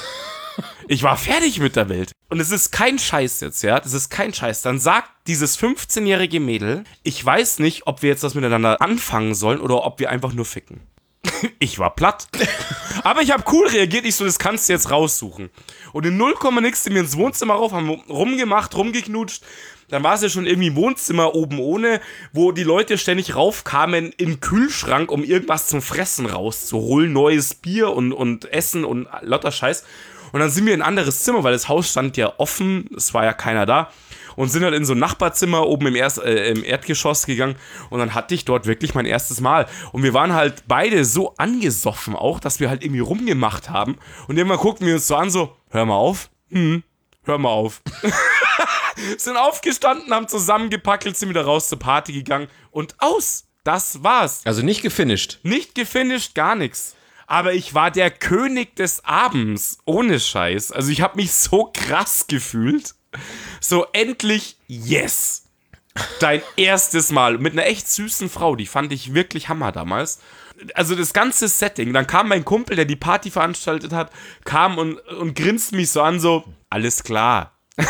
Ich war fertig mit der Welt. Und es ist kein Scheiß jetzt, ja. Das ist kein Scheiß. Dann sagt dieses fünfzehnjährige Mädel, ich weiß nicht, ob wir jetzt das miteinander anfangen sollen oder ob wir einfach nur ficken. Ich war platt. Aber ich habe cool reagiert. Ich so, das kannst du jetzt raussuchen. Und in null Komma nix sind wir ins Wohnzimmer rauf, haben rumgemacht, rumgeknutscht. Dann war es ja schon irgendwie Wohnzimmer oben ohne, wo die Leute ständig raufkamen in den Kühlschrank, um irgendwas zum Fressen rauszuholen. Neues Bier und, und Essen und lauter Scheiß. Und dann sind wir in ein anderes Zimmer, weil das Haus stand ja offen, es war ja keiner da. Und sind halt in so ein Nachbarzimmer oben im, Erst, äh, im Erdgeschoss gegangen. Und dann hatte ich dort wirklich mein erstes Mal. Und wir waren halt beide so angesoffen auch, dass wir halt irgendwie rumgemacht haben. Und irgendwann guckten wir uns so an, so, hör mal auf. Hm, hör mal auf. Sind aufgestanden, haben zusammengepackelt, sind wieder raus zur Party gegangen. Und aus. Das war's. Also nicht gefinisht. Nicht gefinisht, gar nichts. Aber ich war der König des Abends. Ohne Scheiß. Also ich habe mich so krass gefühlt. So, endlich, yes. Dein erstes Mal mit einer echt süßen Frau, die fand ich wirklich Hammer damals. Also das ganze Setting, dann kam mein Kumpel, der die Party veranstaltet hat, kam und, und grinst mich so an, so, alles klar.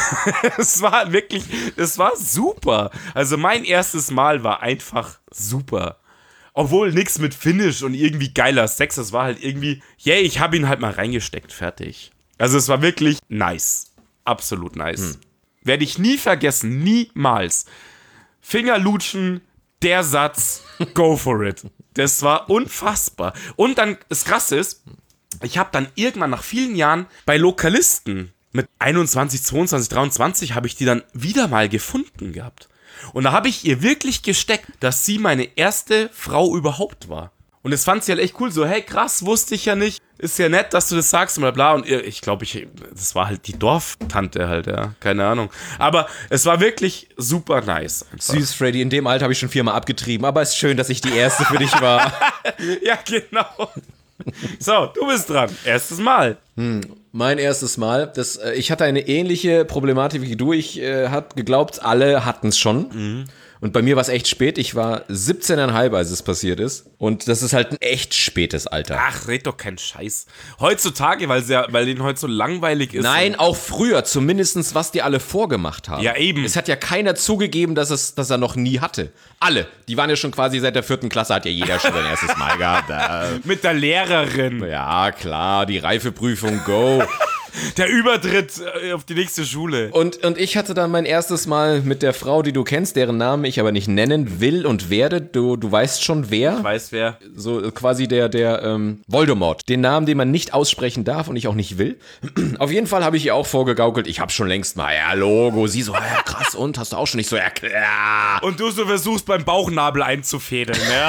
Es war wirklich, es war super. Also mein erstes Mal war einfach super. Obwohl nix mit Finish und irgendwie geiler Sex, das war halt irgendwie, yeah, ich habe ihn halt mal reingesteckt, fertig. Also es war wirklich nice. Absolut nice. Hm. Werde ich nie vergessen, niemals. Fingerlutschen, der Satz, go for it. Das war unfassbar. Und dann, das Krasse ist, ich habe dann irgendwann nach vielen Jahren bei Lokalisten mit einundzwanzig, zweiundzwanzig, dreiundzwanzig habe ich die dann wieder mal gefunden gehabt. Und da habe ich ihr wirklich gesteckt, dass sie meine erste Frau überhaupt war. Und das fand sie halt echt cool, so, hey, krass, wusste ich ja nicht, ist ja nett, dass du das sagst und bla bla. Und ich glaube, ich, das war halt die Dorftante halt, ja, keine Ahnung. Aber es war wirklich super nice. Einfach. Süß, Freddy, in dem Alter habe ich schon viermal abgetrieben, aber es ist schön, dass ich die erste für dich war. Ja, genau. So, du bist dran. Erstes Mal. Hm, mein erstes Mal. Das, äh, ich hatte eine ähnliche Problematik wie du. Ich äh, habe geglaubt, alle hatten es schon. Mhm. Und bei mir war es echt spät. Ich war siebzehn Komma fünf, als es passiert ist. Und das ist halt ein echt spätes Alter. Ach, red doch keinen Scheiß. Heutzutage, weil ja, weil denen heute so langweilig ist. Nein, auch früher. Zumindest, was die alle vorgemacht haben. Ja, eben. Es hat ja keiner zugegeben, dass, es, dass er noch nie hatte. Alle. Die waren ja schon quasi seit der vierten Klasse, hat ja jeder schon sein erstes Mal gehabt. Äh, Mit der Lehrerin. Ja, klar. Die Reifeprüfung, go. Der Übertritt auf die nächste Schule. Und, und ich hatte dann mein erstes Mal mit der Frau, die du kennst, deren Namen ich aber nicht nennen will und werde. Du, du weißt schon wer. Ich weiß wer. So quasi der, der ähm, Voldemort. Den Namen, den man nicht aussprechen darf und ich auch nicht will. Auf jeden Fall habe ich ihr auch vorgegaukelt. Ich habe schon längst mal, ja, Logo. Sie so, ja, krass, und? Hast du auch schon nicht so, ja, klar. Und du so versuchst beim Bauchnabel einzufädeln, ja?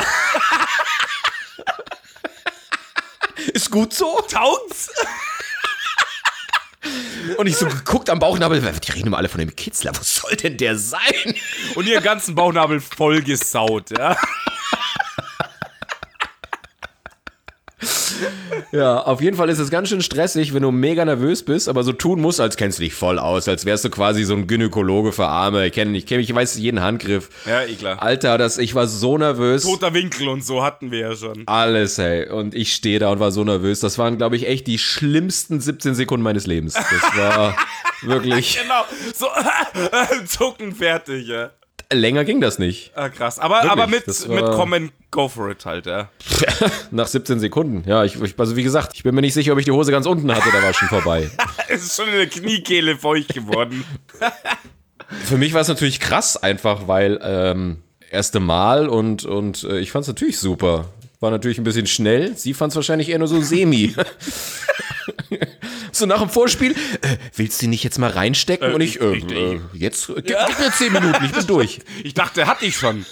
Ist gut so? Taugt's? Und ich so geguckt am Bauchnabel, die reden immer alle von dem Kitzler, wo soll denn der sein? Und ihren ganzen Bauchnabel vollgesaut, ja. Ja, auf jeden Fall ist es ganz schön stressig, wenn du mega nervös bist, aber so tun musst, als kennst du dich voll aus, als wärst du quasi so ein Gynäkologe für Arme. Ich kenne ich, kenn, ich weiß jeden Handgriff. Ja, eh klar. Alter, das, ich war so nervös. Toter Winkel und so hatten wir ja schon. Alles, hey. Und ich stehe da und war so nervös. Das waren, glaube ich, echt die schlimmsten siebzehn Sekunden meines Lebens. Das war wirklich... Genau, so zucken fertig, ja. Länger ging das nicht. Ah, krass. Aber, aber mit, mit Comment, go for it halt, ja. Nach siebzehn Sekunden. Ja, ich, ich, also wie gesagt, ich bin mir nicht sicher, ob ich die Hose ganz unten hatte, da war es schon vorbei. Es ist schon in der Kniekehle feucht geworden. Für mich war es natürlich krass einfach, weil ähm, erste Mal und, und äh, ich fand es natürlich super. War natürlich ein bisschen schnell. Sie fand es wahrscheinlich eher nur so semi. So nach dem Vorspiel, äh, willst du die nicht jetzt mal reinstecken? Äh, und ich, äh, ich- ich- äh, jetzt, gib, gib mir zehn Minuten, ich bin durch. Ich dachte, hatte ich schon.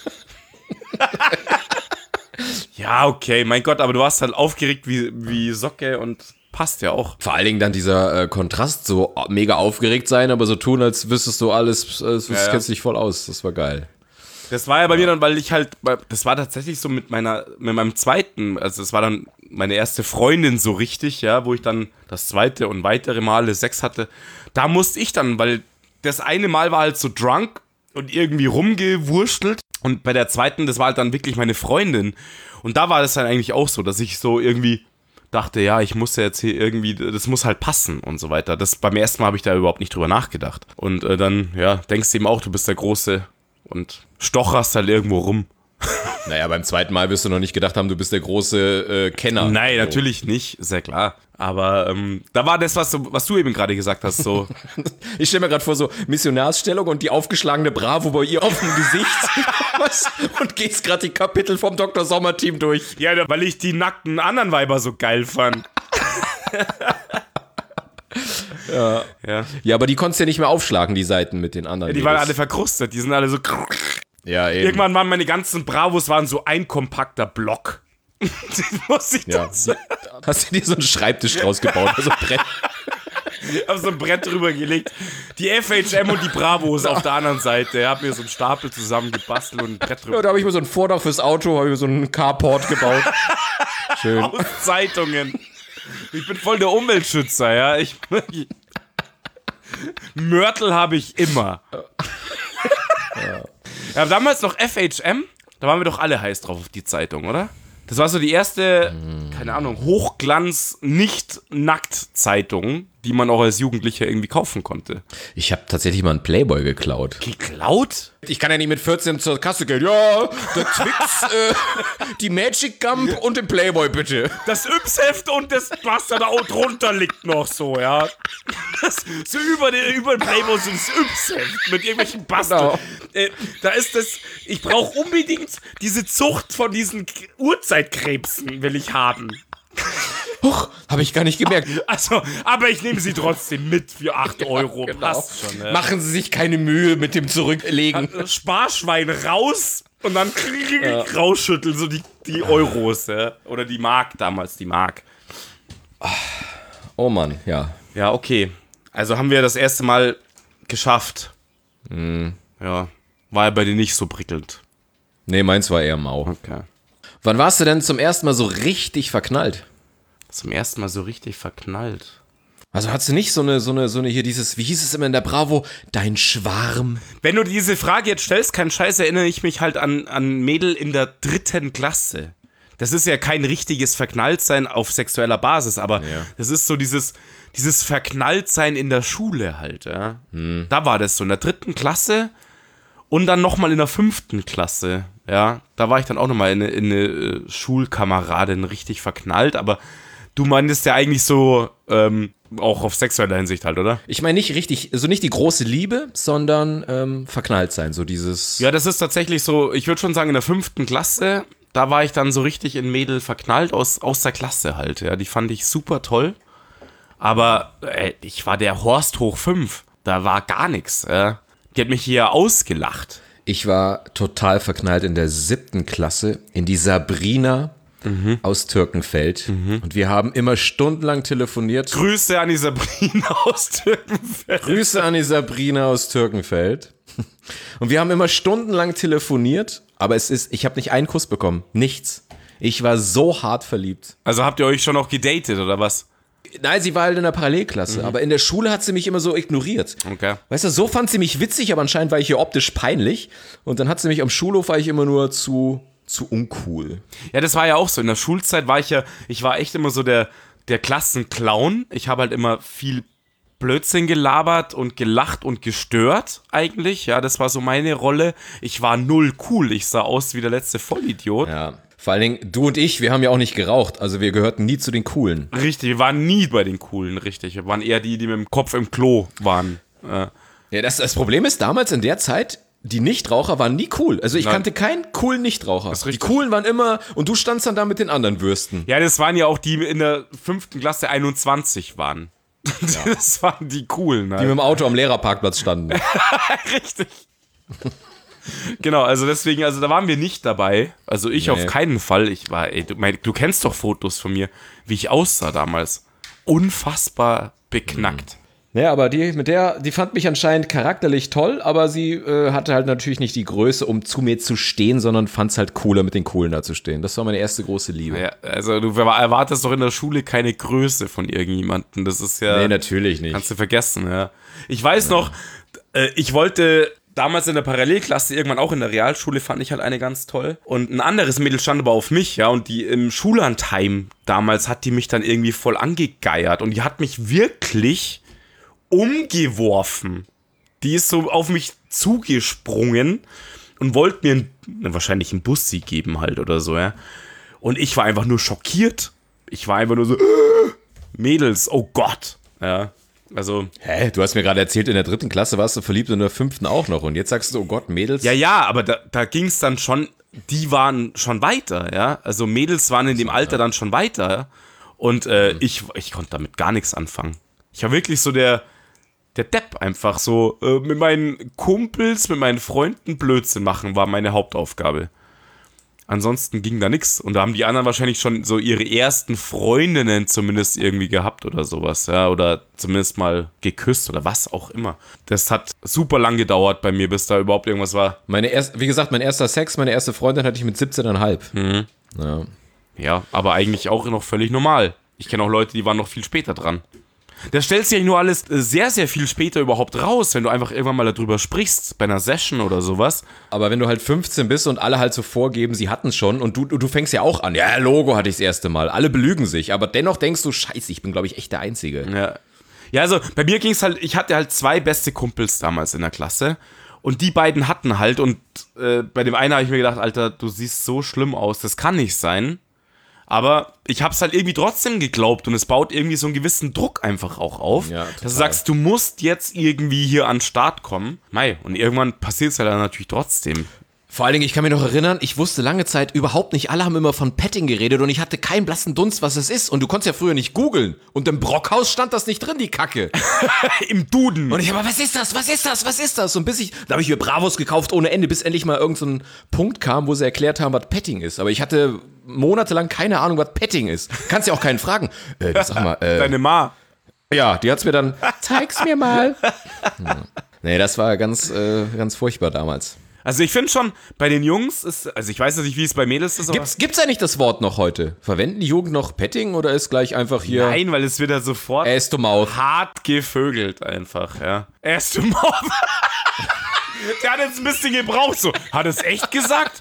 Ja, okay, mein Gott, aber du warst halt aufgeregt wie, wie Socke und passt ja auch. Vor allen Dingen dann dieser äh, Kontrast, so mega aufgeregt sein, aber so tun, als wüsstest du alles, als Ja, ja. kennst dich voll aus. Das war geil. Das war ja bei mir dann, weil ich halt, das war tatsächlich so mit meiner, mit meinem zweiten, also das war dann meine erste Freundin so richtig, ja, wo ich dann das zweite und weitere Male Sex hatte. Da musste ich dann, weil das eine Mal war halt so drunk und irgendwie rumgewurschtelt und bei der zweiten, das war halt dann wirklich meine Freundin. Und da war das dann eigentlich auch so, dass ich so irgendwie dachte, ja, ich muss ja jetzt hier irgendwie, das muss halt passen und so weiter. Das, beim ersten Mal habe ich da überhaupt nicht drüber nachgedacht. Und äh, dann, ja, denkst du eben auch, du bist der Große und stocherst halt irgendwo rum. Naja, beim zweiten Mal wirst du noch nicht gedacht haben, du bist der große äh, Kenner. Nein, so. natürlich nicht, ist ja klar. Aber ähm, da war das, was du, was du eben gerade gesagt hast, so. Ich stelle mir gerade vor, so Missionarsstellung und die aufgeschlagene Bravo bei ihr auf dem Gesicht. Was? Und gehst gerade die Kapitel vom Doktor Sommer-Team durch. Ja, weil ich die nackten anderen Weiber so geil fand. Ja. Ja. Ja, aber die konntest du ja nicht mehr aufschlagen, die Seiten mit den anderen. Die waren Mädels. alle verkrustet, die sind alle so. Ja, eben. Irgendwann waren meine ganzen Bravos waren so ein kompakter Block. Muss ich Ja. das sagen? Hast du dir so einen Schreibtisch draus gebaut? Also Brett. Hab so ein Brett drüber gelegt. Die F H M und die Bravos auf der anderen Seite. Ich hab mir so einen Stapel zusammen gebastelt und ein Brett drüber. Ja, da habe ich mir so ein Vordach fürs Auto, habe ich mir so einen Carport gebaut. Schön. Aus Zeitungen. Ich bin voll der Umweltschützer, ja. Ich, Mörtel habe ich immer. Ja, damals noch F H M, da waren wir doch alle heiß drauf auf die Zeitung, oder? Das war so die erste, keine Ahnung, Hochglanz-Nicht-Nackt-Zeitung, die man auch als Jugendlicher irgendwie kaufen konnte. Ich habe tatsächlich mal einen Playboy geklaut. Geklaut? Ich kann ja nicht mit vierzehn zur Kasse gehen. Ja, der Twix, äh, die Magic Gump und den Playboy bitte. Das Yps-Heft und das, was da auch drunter liegt noch so, ja. Das, so über den, über den Playboy so das Yps-Heft mit irgendwelchen Basteln. Genau. Äh, da ist das, ich brauche unbedingt diese Zucht von diesen K- Urzeitkrebsen, will ich haben. Huch, habe ich gar nicht gemerkt. Also, aber ich nehme sie trotzdem mit für acht Euro. Genau. Passt schon, ne? Machen Sie sich keine Mühe mit dem Zurücklegen. Sparschwein raus und dann rausschütteln so die, die Euros, ja. Oder die Mark damals, die Mark. Oh Mann, ja. Ja, okay. Also haben wir das erste Mal geschafft. Ja, war ja bei dir nicht so prickelnd. Nee, meins war eher mau. Okay. Wann warst du denn zum ersten Mal so richtig verknallt? Zum ersten Mal so richtig verknallt. Also hattest du nicht so eine, so eine, so eine hier dieses, wie hieß es immer in der Bravo, dein Schwarm? Wenn du diese Frage jetzt stellst, kein Scheiß, erinnere ich mich halt an, an Mädel in der dritten Klasse. Das ist ja kein richtiges Verknalltsein auf sexueller Basis, aber Ja. das ist so dieses, dieses Verknalltsein in der Schule halt, ja. Hm. Da war das so, in der dritten Klasse und dann nochmal in der fünften Klasse, ja. Da war ich dann auch nochmal in eine, in eine äh, Schulkameradin richtig verknallt, aber du meintest ja eigentlich so, ähm, auch auf sexueller Hinsicht halt, oder? Ich meine nicht richtig, so nicht die große Liebe, sondern ähm, verknallt sein, so dieses... Ja, das ist tatsächlich so, ich würde schon sagen, in der fünften Klasse, da war ich dann so richtig in Mädel verknallt, aus, aus der Klasse halt, ja, die fand ich super toll, aber äh, ich war der Horst hoch fünf, da war gar nichts, äh. Die hat mich hier ausgelacht. Ich war total verknallt in der siebten Klasse in die Sabrina aus Türkenfeld. Und wir haben immer stundenlang telefoniert. Grüße an die Sabrina aus Türkenfeld. Grüße an die Sabrina aus Türkenfeld. Und wir haben immer stundenlang telefoniert, aber es ist, ich habe nicht einen Kuss bekommen. Nichts. Ich war so hart verliebt. Also habt ihr euch schon auch gedatet, oder was? Nein, sie war halt in der Parallelklasse, aber in der Schule hat sie mich immer so ignoriert. Okay. Weißt du, so fand sie mich witzig, aber anscheinend war ich ihr optisch peinlich. Und dann hat sie mich am Schulhof, war ich immer nur zu, zu uncool. Ja, das war ja auch so. In der Schulzeit war ich ja, ich war echt immer so der, der Klassenclown. Ich habe halt immer viel Blödsinn gelabert und gelacht und gestört eigentlich. Ja, das war so meine Rolle. Ich war null cool. Ich sah aus wie der letzte Vollidiot. Ja. Vor allen Dingen, du und ich, wir haben ja auch nicht geraucht. Also wir gehörten nie zu den Coolen. Richtig, wir waren nie bei den Coolen, richtig. Wir waren eher die, die mit dem Kopf im Klo waren. Äh, Ja, das, das Problem ist, damals in der Zeit, die Nichtraucher waren nie cool. Also ich Nein. kannte keinen coolen Nichtraucher. ist Die richtig. Coolen waren immer, und du standst dann da mit den anderen Würsten. ja, das waren ja auch die in der fünften Klasse einundzwanzig waren. Ja. Das waren die coolen. Halt. Die mit dem Auto am Lehrerparkplatz standen. Richtig. Genau, also deswegen, also da waren wir nicht dabei. Also ich nee. auf keinen Fall. Ich war, ey, du, mein, du kennst doch Fotos von mir, wie ich aussah damals. Unfassbar beknackt. Ja, aber die mit der, die fand mich anscheinend charakterlich toll, aber sie äh, hatte halt natürlich nicht die Größe, um zu mir zu stehen, sondern fand es halt cooler, mit den Coolen da zu stehen. Das war meine erste große Liebe. Ja, also du erwartest doch in der Schule keine Größe von irgendjemandem. Das ist ja... Nee, natürlich nicht. Kannst du vergessen, ja. Ich weiß ja. noch, äh, ich wollte... Damals in der Parallelklasse, irgendwann auch in der Realschule, fand ich halt eine ganz toll. Und ein anderes Mädel stand aber auf mich, ja, und die im Schullandheim damals hat die mich dann irgendwie voll angegeiert und die hat mich wirklich umgeworfen. Die ist so auf mich zugesprungen und wollte mir einen, wahrscheinlich einen Bussi geben halt oder so, ja. Und ich war einfach nur schockiert. Ich war einfach nur so, Mädels, oh Gott, ja. Also, hä, du hast mir gerade erzählt, in der dritten Klasse warst du verliebt und in der fünften auch noch. Und jetzt sagst du, oh Gott, Mädels? Ja, ja, aber da, da ging es dann schon, die waren schon weiter, ja. Also Mädels waren in dem Alter dann schon weiter. Und äh, mhm. ich, ich konnte damit gar nichts anfangen. Ich war wirklich so der, der Depp einfach so. Äh, mit meinen Kumpels, mit meinen Freunden Blödsinn machen, war meine Hauptaufgabe. Ansonsten ging da nichts. Und da haben die anderen wahrscheinlich schon so ihre ersten Freundinnen zumindest irgendwie gehabt oder sowas, ja. Oder zumindest mal geküsst oder was auch immer. Das hat super lang gedauert bei mir, bis da überhaupt irgendwas war. Meine erst, wie gesagt, mein erster Sex, meine erste Freundin hatte ich mit siebzehn Komma fünf. Mhm. Ja. Ja, aber eigentlich auch noch völlig normal. Ich kenne auch Leute, die waren noch viel später dran. Das stellt sich ja nur alles sehr, sehr viel später überhaupt raus, wenn du einfach irgendwann mal darüber sprichst, bei einer Session oder sowas. Aber wenn du halt fünfzehn bist und alle halt so vorgeben, sie hatten es schon und du, du fängst ja auch an, ja, Logo hatte ich das erste Mal, alle belügen sich, aber dennoch denkst du, scheiße, ich bin, glaube ich, echt der Einzige. Ja, ja, also bei mir ging es halt, ich hatte halt zwei beste Kumpels damals in der Klasse und die beiden hatten halt und äh, bei dem einen habe ich mir gedacht, Alter, du siehst so schlimm aus, das kann nicht sein. Aber ich hab's halt irgendwie trotzdem geglaubt und es baut irgendwie so einen gewissen Druck einfach auch auf, ja, dass du sagst, du musst jetzt irgendwie hier an den Start kommen. Mei, und irgendwann passiert's ja dann natürlich trotzdem. Vor allen Dingen, ich kann mich noch erinnern, ich wusste lange Zeit überhaupt nicht, alle haben immer von Petting geredet und ich hatte keinen blassen Dunst, was es ist. Und du konntest ja früher nicht googeln. Und im Brockhaus stand das nicht drin, die Kacke. Im Duden. Und ich aber, was ist das, was ist das, was ist das? Und bis ich, da habe ich mir Bravos gekauft ohne Ende, bis endlich mal irgend so ein Punkt kam, wo sie erklärt haben, was Petting ist. Aber ich hatte monatelang keine Ahnung, was Petting ist. Kannst ja auch keinen fragen. Äh, sag mal, äh, Deine Ma. Ja, die hat's mir dann, zeig's mir mal. Hm. Nee, das war ganz, äh, ganz furchtbar damals. Also ich finde schon, bei den Jungs ist, also ich weiß nicht, wie es bei Mädels ist, aber... Gibt's, gibt's eigentlich das Wort noch heute? Verwenden die Jugend noch Petting oder ist gleich einfach hier... Nein, weil es wird ja sofort Ass to Mouth. Hart gevögelt einfach, ja. Ass to Mouth. Der hat jetzt ein bisschen gebraucht, so. Hat es echt gesagt?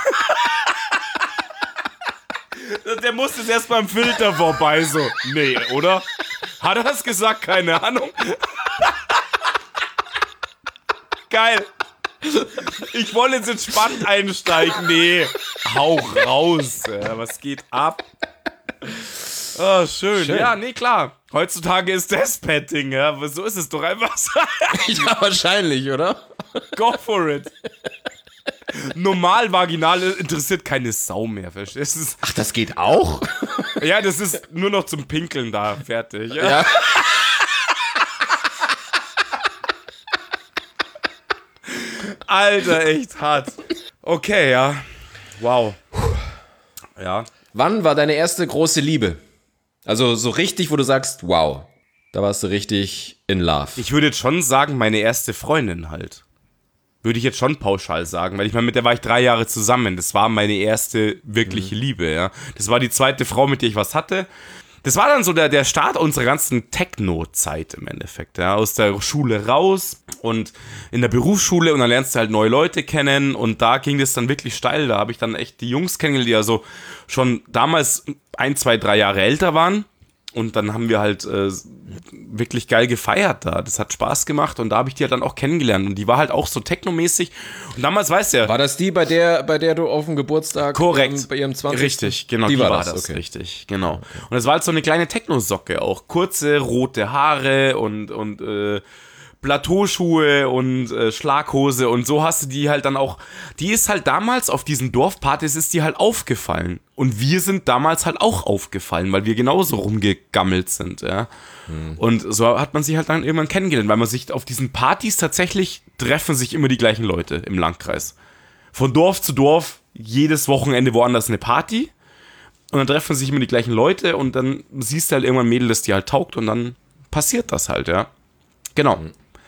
Der musste jetzt erst beim Filter vorbei, so. Nee, oder? Hat er das gesagt? Keine Ahnung. Geil. Ich wollte jetzt entspannt einsteigen. Nee, hau raus. Ja, was geht ab? Oh, schön. schön. Ja, nee, klar. Heutzutage ist das Petting, ja. Aber so ist es doch einfach. Ja, wahrscheinlich, oder? Go for it. Normal vaginal interessiert keine Sau mehr, verstehst du? Ach, das geht auch? Ja, das ist nur noch zum Pinkeln da. Fertig. Ja. ja. Alter, echt hart. Okay, ja. Wow. Ja. Wann war deine erste große Liebe? Also so richtig, wo du sagst, wow, da warst du richtig in love. Ich würde jetzt schon sagen, meine erste Freundin halt. Würde ich jetzt schon pauschal sagen, weil ich meine, mit der war ich drei Jahre zusammen. Das war meine erste wirkliche mhm. Liebe, ja. Das war die zweite Frau, mit der ich was hatte. Das war dann so der, der Start unserer ganzen Techno-Zeit im Endeffekt, ja, aus der Schule raus und in der Berufsschule und dann lernst du halt neue Leute kennen und da ging das dann wirklich steil, da habe ich dann echt die Jungs kennengelernt, die ja so schon damals ein, zwei, drei Jahre älter waren und dann haben wir halt äh, wirklich geil gefeiert da, das hat Spaß gemacht und da habe ich die halt dann auch kennengelernt und die war halt auch so technomäßig und damals, weißt du ja... War das die, bei der, bei der du auf dem Geburtstag... Korrekt. Ähm, bei ihrem zwanzigsten Richtig, genau, die, die war, war das, das, okay. richtig, genau. Okay. Und es war halt so eine kleine Techno-Socke auch, kurze, rote Haare und, und äh, Plateauschuhe und äh, Schlaghose und so hast du die halt dann auch, die ist halt damals auf diesen Dorfpartys ist die halt aufgefallen und wir sind damals halt auch aufgefallen, weil wir genauso rumgegammelt sind, ja. Hm. Und so hat man sich halt dann irgendwann kennengelernt, weil man sich auf diesen Partys tatsächlich treffen sich immer die gleichen Leute im Landkreis. Von Dorf zu Dorf, jedes Wochenende woanders eine Party und dann treffen sich immer die gleichen Leute und dann siehst du halt irgendwann ein Mädel, das dir halt taugt und dann passiert das halt, ja. Genau.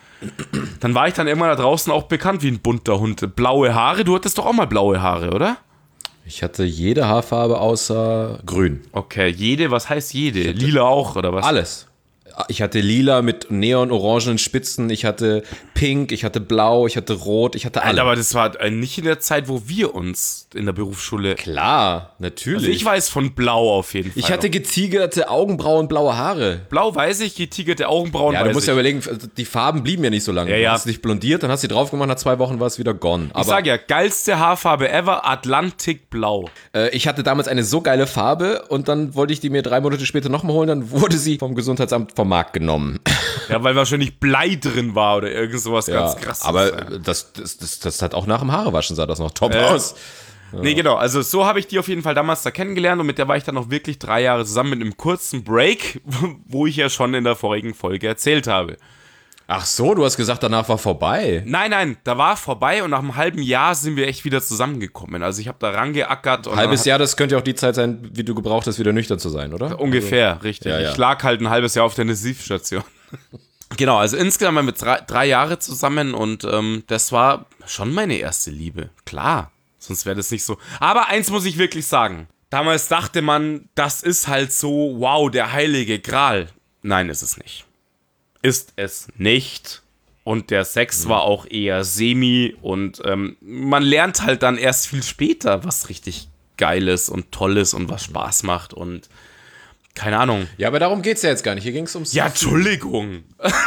Dann war ich dann irgendwann da draußen auch bekannt wie ein bunter Hund. Blaue Haare, du hattest doch auch mal blaue Haare, oder? Ich hatte jede Haarfarbe außer grün. Okay, jede, was heißt jede? Lila auch, oder was? Alles. Ich hatte lila mit neon-orangenen Spitzen, ich hatte pink, ich hatte blau, ich hatte rot, ich hatte alle. Alter, aber das war äh, nicht in der Zeit, wo wir uns in der Berufsschule... Klar, natürlich. Also ich weiß von blau auf jeden Fall. Ich hatte getigerte Augenbrauen, blaue Haare. Blau weiß ich, getigerte Augenbrauen ja, weiß ich. Ja, du musst ja überlegen, die Farben blieben ja nicht so lange. Ja, ja. Du hast dich blondiert, dann hast du die drauf gemacht, nach zwei Wochen war es wieder gone. Aber ich sag ja, geilste Haarfarbe ever, Atlantikblau. Äh, ich hatte damals eine so geile Farbe und dann wollte ich die mir drei Monate später nochmal holen, dann wurde sie vom Gesundheitsamt vom Markt genommen. Ja, weil wahrscheinlich Blei drin war oder irgend sowas ja, ganz krasses. Aber ja. das, das, das, das hat auch nach dem Haarewaschen sah das noch top äh, aus. Ja. Nee, genau. Also so habe ich die auf jeden Fall damals da kennengelernt und mit der war ich dann noch wirklich drei Jahre zusammen mit einem kurzen Break, wo ich ja schon in der vorigen Folge erzählt habe. Ach so, du hast gesagt, danach war vorbei. Nein, nein, da war vorbei und nach einem halben Jahr sind wir echt wieder zusammengekommen. Also ich habe da rangeackert. Und halbes Jahr, das könnte ja auch die Zeit sein, wie du gebraucht hast, wieder nüchtern zu sein, oder? Ungefähr, also, richtig. Ja, ja. Ich lag halt ein halbes Jahr auf der Intensivstation. Genau, also insgesamt waren wir drei, drei Jahre zusammen und ähm, das war schon meine erste Liebe. Klar, sonst wäre das nicht so. Aber eins muss ich wirklich sagen. Damals dachte man, das ist halt so, wow, der heilige Gral. Nein, ist es nicht. Ist es nicht. Und der Sex mhm. war auch eher semi und ähm, man lernt halt dann erst viel später, was richtig geil ist und toll ist und was Spaß macht und keine Ahnung. Ja, aber darum geht's ja jetzt gar nicht. Hier ging's ums... Ja, Entschuldigung.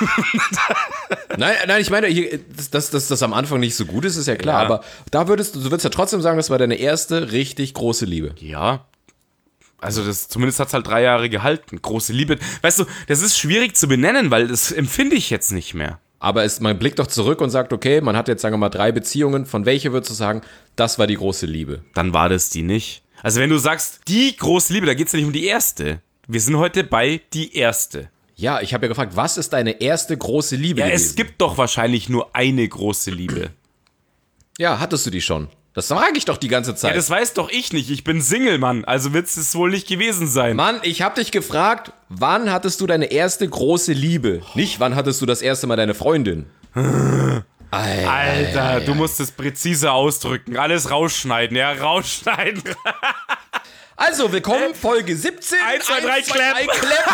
nein, nein, ich meine, hier, dass, dass, dass das am Anfang nicht so gut ist, ist ja klar. Ja. Aber da würdest du, du würdest ja trotzdem sagen, das war deine erste richtig große Liebe. Ja. Also das, zumindest hat's halt drei Jahre gehalten. Große Liebe. Weißt du, das ist schwierig zu benennen, weil das empfinde ich jetzt nicht mehr. Aber es, man blickt doch zurück und sagt, okay, man hat jetzt, sagen wir mal, drei Beziehungen. Von welcher würdest du sagen, das war die große Liebe? Dann war das die nicht. Also wenn du sagst, die große Liebe, da geht's ja nicht um die erste. Wir sind heute bei die erste. Ja, ich habe ja gefragt, was ist deine erste große Liebe Ja, gewesen? Es gibt doch wahrscheinlich nur eine große Liebe. Ja, hattest du die schon? Das sage ich doch die ganze Zeit. Ja, das weiß doch ich nicht. Ich bin Single, Mann. Also wird es wohl nicht gewesen sein. Mann, ich habe dich gefragt, wann hattest du deine erste große Liebe? Nicht, wann hattest du das erste Mal deine Freundin? Alter, Alter, du musst es präzise ausdrücken. Alles rausschneiden, ja, rausschneiden. Also, willkommen, Folge siebzehn. eins, zwei, drei, Clap.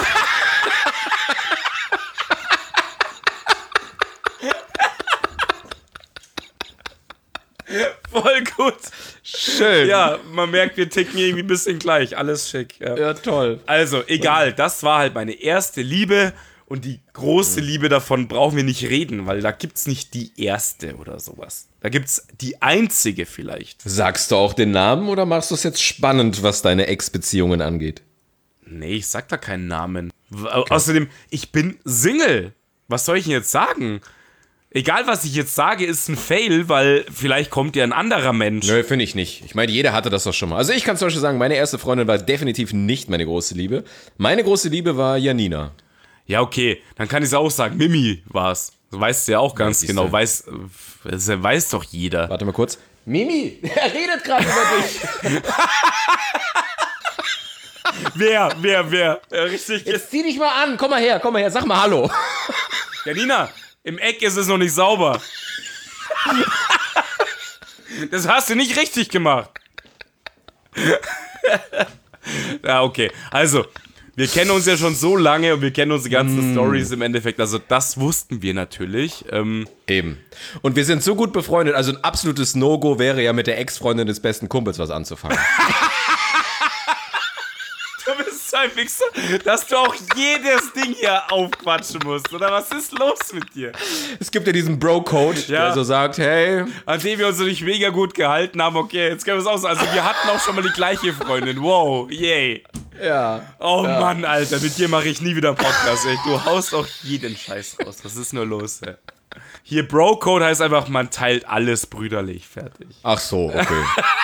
Voll gut. Schön. Ja, man merkt, wir ticken irgendwie ein bisschen gleich. Alles schick. Ja, ja toll. Also, egal, das war halt meine erste Liebe. Und die große Liebe davon brauchen wir nicht reden, weil da gibt's nicht die erste oder sowas. Da gibt's die einzige vielleicht. Sagst du auch den Namen oder machst du es jetzt spannend, was deine Ex-Beziehungen angeht? Nee, ich sag da keinen Namen. Okay. Außerdem, ich bin Single. Was soll ich denn jetzt sagen? Egal, was ich jetzt sage, ist ein Fail, weil vielleicht kommt ja ein anderer Mensch. Nö, finde ich nicht. Ich meine, jeder hatte das doch schon mal. Also ich kann zum Beispiel sagen, meine erste Freundin war definitiv nicht meine große Liebe. Meine große Liebe war Janina. Ja, okay, dann kann ich es auch sagen. Mimi war's. Das weißt du ja auch ganz ja, genau. Weiß, das weiß doch jeder. Warte mal kurz. Mimi, er redet gerade über dich. Wer, wer, wer? Ja, richtig. Jetzt zieh dich mal an. Komm mal her, komm mal her. Sag mal Hallo. Janina, im Eck ist es noch nicht sauber. Das hast du nicht richtig gemacht. Ja, okay. Also, wir kennen uns ja schon so lange und wir kennen unsere ganzen mm. Stories im Endeffekt. Also das wussten wir natürlich. Ähm Eben. Und wir sind so gut befreundet. Also ein absolutes No-Go wäre ja mit der Ex-Freundin des besten Kumpels was anzufangen. Du bist so ein Wichser, dass du auch jedes Ding hier aufquatschen musst. Oder was ist los mit dir? Es gibt ja diesen Bro-Code, ja, der so sagt, hey. An dem wir uns nicht mega gut gehalten haben. Okay, jetzt können wir es auch sagen. Also wir hatten auch schon mal die gleiche Freundin. Wow, yay. Ja. Oh ja. Mann, Alter, mit dir mache ich nie wieder einen Podcast, ey. Du haust auch jeden Scheiß raus. Was ist nur los, ey? Hier, Bro-Code heißt einfach, man teilt alles brüderlich. Fertig. Ach so, okay.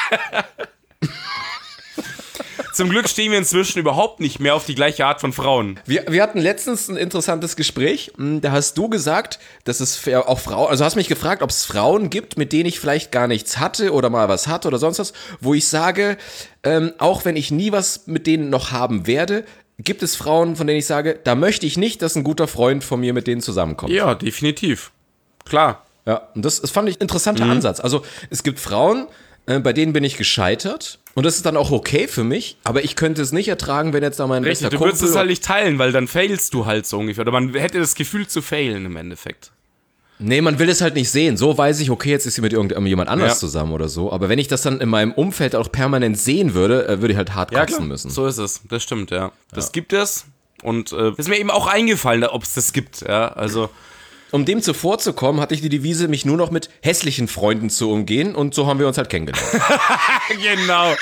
Zum Glück stehen wir inzwischen überhaupt nicht mehr auf die gleiche Art von Frauen. Wir, wir hatten letztens ein interessantes Gespräch. Da hast du gesagt, dass es auch Frauen, also hast mich gefragt, ob es Frauen gibt, mit denen ich vielleicht gar nichts hatte oder mal was hatte oder sonst was, wo ich sage, ähm, auch wenn ich nie was mit denen noch haben werde, gibt es Frauen, von denen ich sage, da möchte ich nicht, dass ein guter Freund von mir mit denen zusammenkommt. Ja, definitiv. Klar. Ja, und das, das fand ich ein interessanter mhm. Ansatz. Also es gibt Frauen, äh, bei denen bin ich gescheitert. Und das ist dann auch okay für mich, aber ich könnte es nicht ertragen, wenn jetzt da mein Richtig, bester du Kumpel... würdest es halt nicht teilen, weil dann failst du halt so ungefähr. Oder man hätte das Gefühl zu failen im Endeffekt. Nee, man will es halt nicht sehen. So weiß ich, okay, jetzt ist sie mit irgendjemand anders ja. zusammen oder so. Aber wenn ich das dann in meinem Umfeld auch permanent sehen würde, würde ich halt hart ja, kotzen klar. müssen. So ist es, das stimmt, ja. Das ja. gibt es und äh, ist mir eben auch eingefallen, ob es das gibt, ja, also... Um dem zuvorzukommen, hatte ich die Devise, mich nur noch mit hässlichen Freunden zu umgehen und so haben wir uns halt kennengelernt. Genau.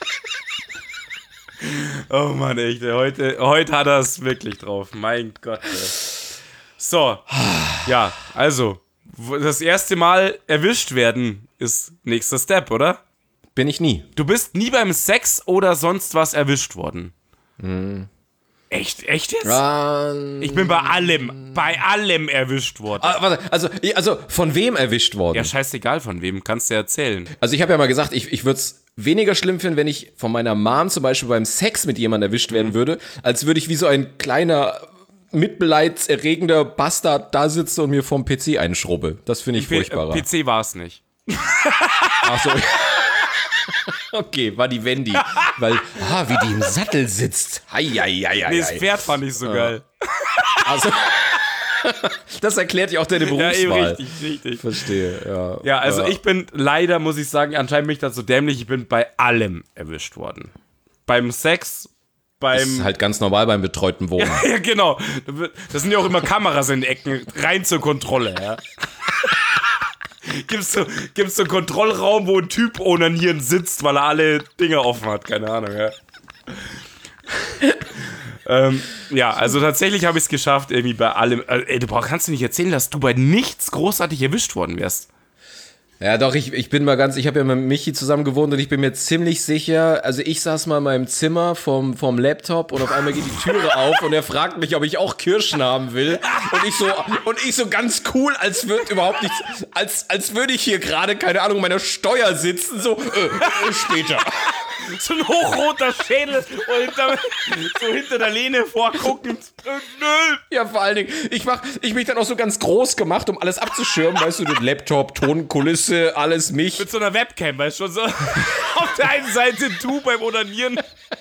Oh Mann, echt, heute, heute hat er es wirklich drauf. Mein Gott. Ey. So, ja, also, das erste Mal erwischt werden ist nächster Step, oder? Bin ich nie. Du bist nie beim Sex oder sonst was erwischt worden. Hm. Echt, echt jetzt? Um, ich bin bei allem, bei allem erwischt worden. Ah, warte, also, also, von wem erwischt worden? Ja, scheißegal von wem, kannst du erzählen. Also ich habe ja mal gesagt, ich, ich würde es weniger schlimm finden, wenn ich von meiner Mom zum Beispiel beim Sex mit jemandem erwischt werden würde, als würde ich wie so ein kleiner, mitbeleidserregender Bastard da sitzen und mir vom P C einschrubbe. Das finde ich P- furchtbarer. P C war es nicht. Ach so. Okay, war die Wendy. Weil, ah, wie die im Sattel sitzt. Hei, hei, hei, hei. Nee, das Pferd fand ich so ja. geil. Also, das erklärt ja auch deine Berufswahl. Ja, eben, richtig, richtig. Verstehe, ja. Ja, also ja. ich bin leider, muss ich sagen, anscheinend bin ich da so dämlich, ich bin bei allem erwischt worden. Beim Sex, beim... Das ist halt ganz normal beim betreuten Wohnen. Ja, ja, genau. Das sind ja auch immer Kameras in den Ecken, rein zur Kontrolle, ja. Gibt's so, gibt's so einen Kontrollraum, wo ein Typ onanieren sitzt, weil er alle Dinge offen hat, keine Ahnung, ja. ähm, ja, also tatsächlich habe ich es geschafft, irgendwie bei allem. Äh, ey, du brauch, kannst du nicht erzählen, dass du bei nichts großartig erwischt worden wärst. Ja, doch, ich, ich bin mal ganz, ich habe ja mit Michi zusammen gewohnt und ich bin mir ziemlich sicher, also ich saß mal in meinem Zimmer vom, vom Laptop und auf einmal geht die Türe auf und er fragt mich, ob ich auch Kirschen haben will und ich so, und ich so ganz cool, als würde überhaupt nichts, als, als würde ich hier gerade, keine Ahnung, meiner Steuer sitzen, so, äh, äh, später. So ein hochroter Schädel und hinter, so hinter der Lehne vorguckend. Ja, vor allen Dingen, ich mach, ich mich dann auch so ganz groß gemacht, um alles abzuschirmen, weißt du, den Laptop, Tonkulisse, alles mich. Mit so einer Webcam, weißt du, schon so auf der einen Seite du beim Onanieren.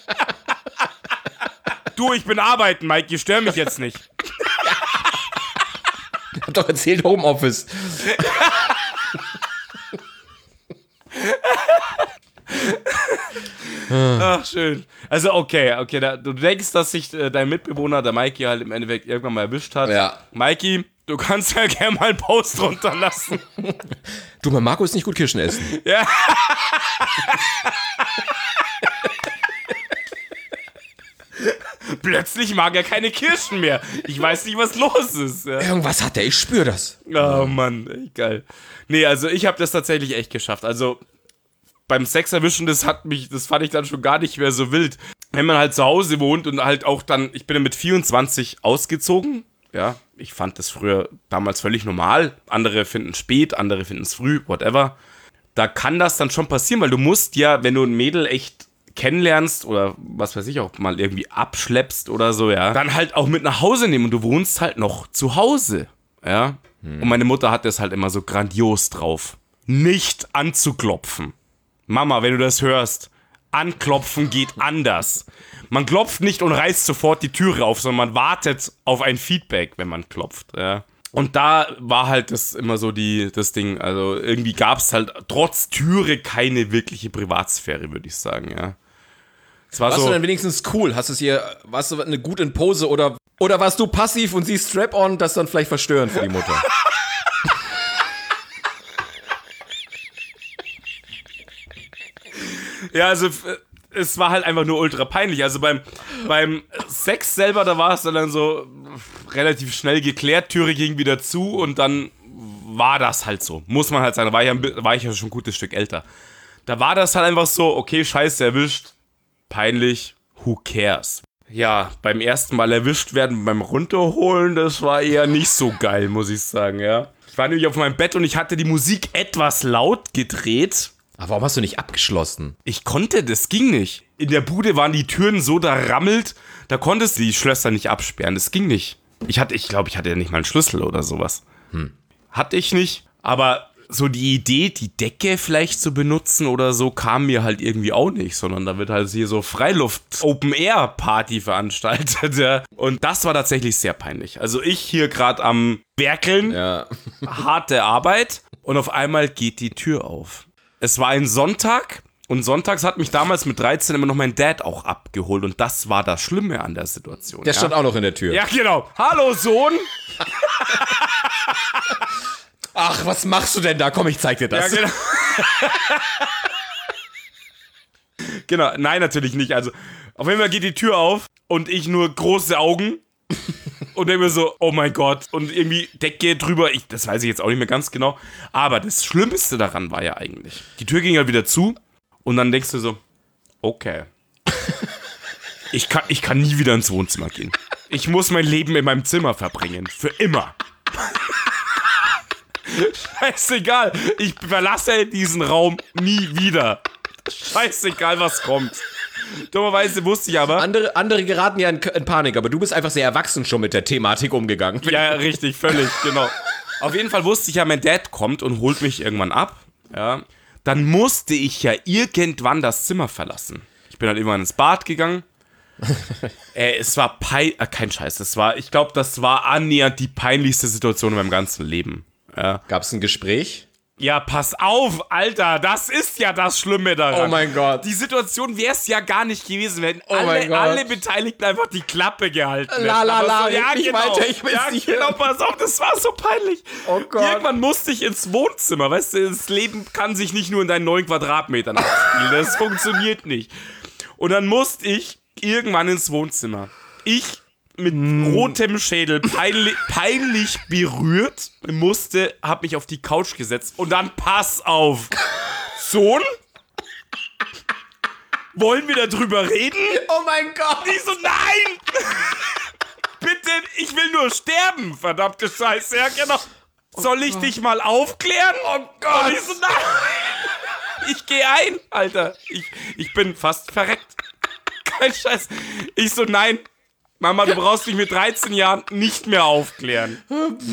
Du, ich bin arbeiten, Mike, ich stör mich jetzt nicht. Hab doch erzählt, Homeoffice. Ach, schön. Also, okay, okay, da, du denkst, dass sich äh, dein Mitbewohner, der Mikey, halt im Endeffekt irgendwann mal erwischt hat. Ja. Mikey, du kannst ja gerne mal einen Post runterlassen. Du, mein Marco ist nicht gut Kirschen essen. Ja. Plötzlich mag er keine Kirschen mehr. Ich weiß nicht, was los ist. Ja. Irgendwas hat er, ich spüre das. Oh Mann, ey, geil. Nee, also ich habe das tatsächlich echt geschafft. Also beim Sex erwischen, das hat mich, das fand ich dann schon gar nicht mehr so wild. Wenn man halt zu Hause wohnt und halt auch dann, ich bin dann mit vierundzwanzig ausgezogen. Ja, ich fand das früher damals völlig normal. Andere finden es spät, andere finden es früh, whatever. Da kann das dann schon passieren, weil du musst ja, wenn du ein Mädel echt kennenlernst oder was weiß ich auch mal irgendwie abschleppst oder so, ja, dann halt auch mit nach Hause nehmen und du wohnst halt noch zu Hause, ja. Hm. Und meine Mutter hat das halt immer so grandios drauf. Nicht anzuklopfen. Mama, wenn du das hörst, anklopfen geht anders. Man klopft nicht und reißt sofort die Türe auf, sondern man wartet auf ein Feedback, wenn man klopft, ja. Und da war halt das immer so die, das Ding, also irgendwie gab es halt trotz Türe keine wirkliche Privatsphäre, würde ich sagen, ja. Es war warst so, du denn wenigstens cool? Hast du es hier, warst du eine gute Pose oder, oder warst du passiv und sie Strap-on, das dann vielleicht verstörend für die Mutter? Ja, also es war halt einfach nur ultra peinlich. Also beim, beim Sex selber, da war es dann so relativ schnell geklärt, Türe ging wieder zu und dann war das halt so. Muss man halt sagen, da war ich ja, war ich ja schon ein gutes Stück älter. Da war das halt einfach so, okay, scheiße, erwischt, peinlich, who cares? Ja, beim ersten Mal erwischt werden beim Runterholen, das war eher nicht so geil, muss ich sagen, ja. Ich war nämlich auf meinem Bett und ich hatte die Musik etwas laut gedreht. Aber warum hast du nicht abgeschlossen? Ich konnte, das ging nicht. In der Bude waren die Türen so da rammelt, da konntest du die Schlösser nicht absperren, das ging nicht. Ich hatte, ich glaube, ich hatte ja nicht mal einen Schlüssel oder sowas. Hm. Hatte ich nicht, aber so die Idee, die Decke vielleicht zu benutzen oder so, kam mir halt irgendwie auch nicht, sondern da wird halt hier so Freiluft-Open-Air-Party veranstaltet, ja. Und das war tatsächlich sehr peinlich. Also ich hier gerade am Werkeln, Ja. harte Arbeit und auf einmal geht die Tür auf. Es war ein Sonntag und sonntags hat mich damals mit dreizehn immer noch mein Dad auch abgeholt und das war das Schlimme an der Situation. Der ja? stand auch noch in der Tür. Ja, genau. Hallo, Sohn. Ach, was machst du denn da? Komm, ich zeig dir das. Ja, genau. Genau, nein, natürlich nicht. Also, auf jeden Fall geht die Tür auf und ich nur große Augen und denke mir so, oh mein Gott. Und irgendwie Decke drüber, ich, das weiß ich jetzt auch nicht mehr ganz genau. Aber das Schlimmste daran war ja eigentlich, die Tür ging halt wieder zu und dann denkst du so, okay. Ich kann, ich kann nie wieder ins Wohnzimmer gehen. Ich muss mein Leben in meinem Zimmer verbringen. Für immer. Scheißegal, ich verlasse diesen Raum nie wieder. Scheißegal, was kommt. Dummerweise wusste ich aber... Andere, andere geraten ja in, in Panik, aber du bist einfach sehr erwachsen schon mit der Thematik umgegangen. Ja, richtig, völlig, genau. Auf jeden Fall wusste ich ja, mein Dad kommt und holt mich irgendwann ab. Ja. Dann musste ich ja irgendwann das Zimmer verlassen. Ich bin halt irgendwann ins Bad gegangen. äh, es war pein... Äh, kein Scheiß, es war... Ich glaube, das war annähernd die peinlichste Situation in meinem ganzen Leben. Ja. Gab's ein Gespräch? Ja, pass auf, Alter, das ist ja das Schlimme daran. Oh mein Gott. Die Situation wäre es ja gar nicht gewesen, wenn Oh mein alle, Gott. alle Beteiligten einfach die Klappe gehalten hätten. La, la, Aber la, so, ja, red nicht genau, weiter, ich will's ja, nicht genau, hören. pass auf, das war so peinlich. Oh Gott. Irgendwann musste ich ins Wohnzimmer, weißt du, das Leben kann sich nicht nur in deinen neun Quadratmetern abspielen, das funktioniert nicht. Und dann musste ich irgendwann ins Wohnzimmer. Ich mit rotem Schädel, peinlich, peinlich berührt, musste, hab mich auf die Couch gesetzt und dann pass auf. Sohn? Wollen wir darüber reden? Oh mein Gott. Ich so, nein! Bitte, ich will nur sterben, verdammte Scheiße, ja genau. Soll ich dich mal aufklären? Oh Gott! Und ich so, nein! Ich gehe ein, Alter. Ich, ich bin fast verreckt. Kein Scheiß. Ich so, nein. Mama, du brauchst mich mit dreizehn Jahren nicht mehr aufklären.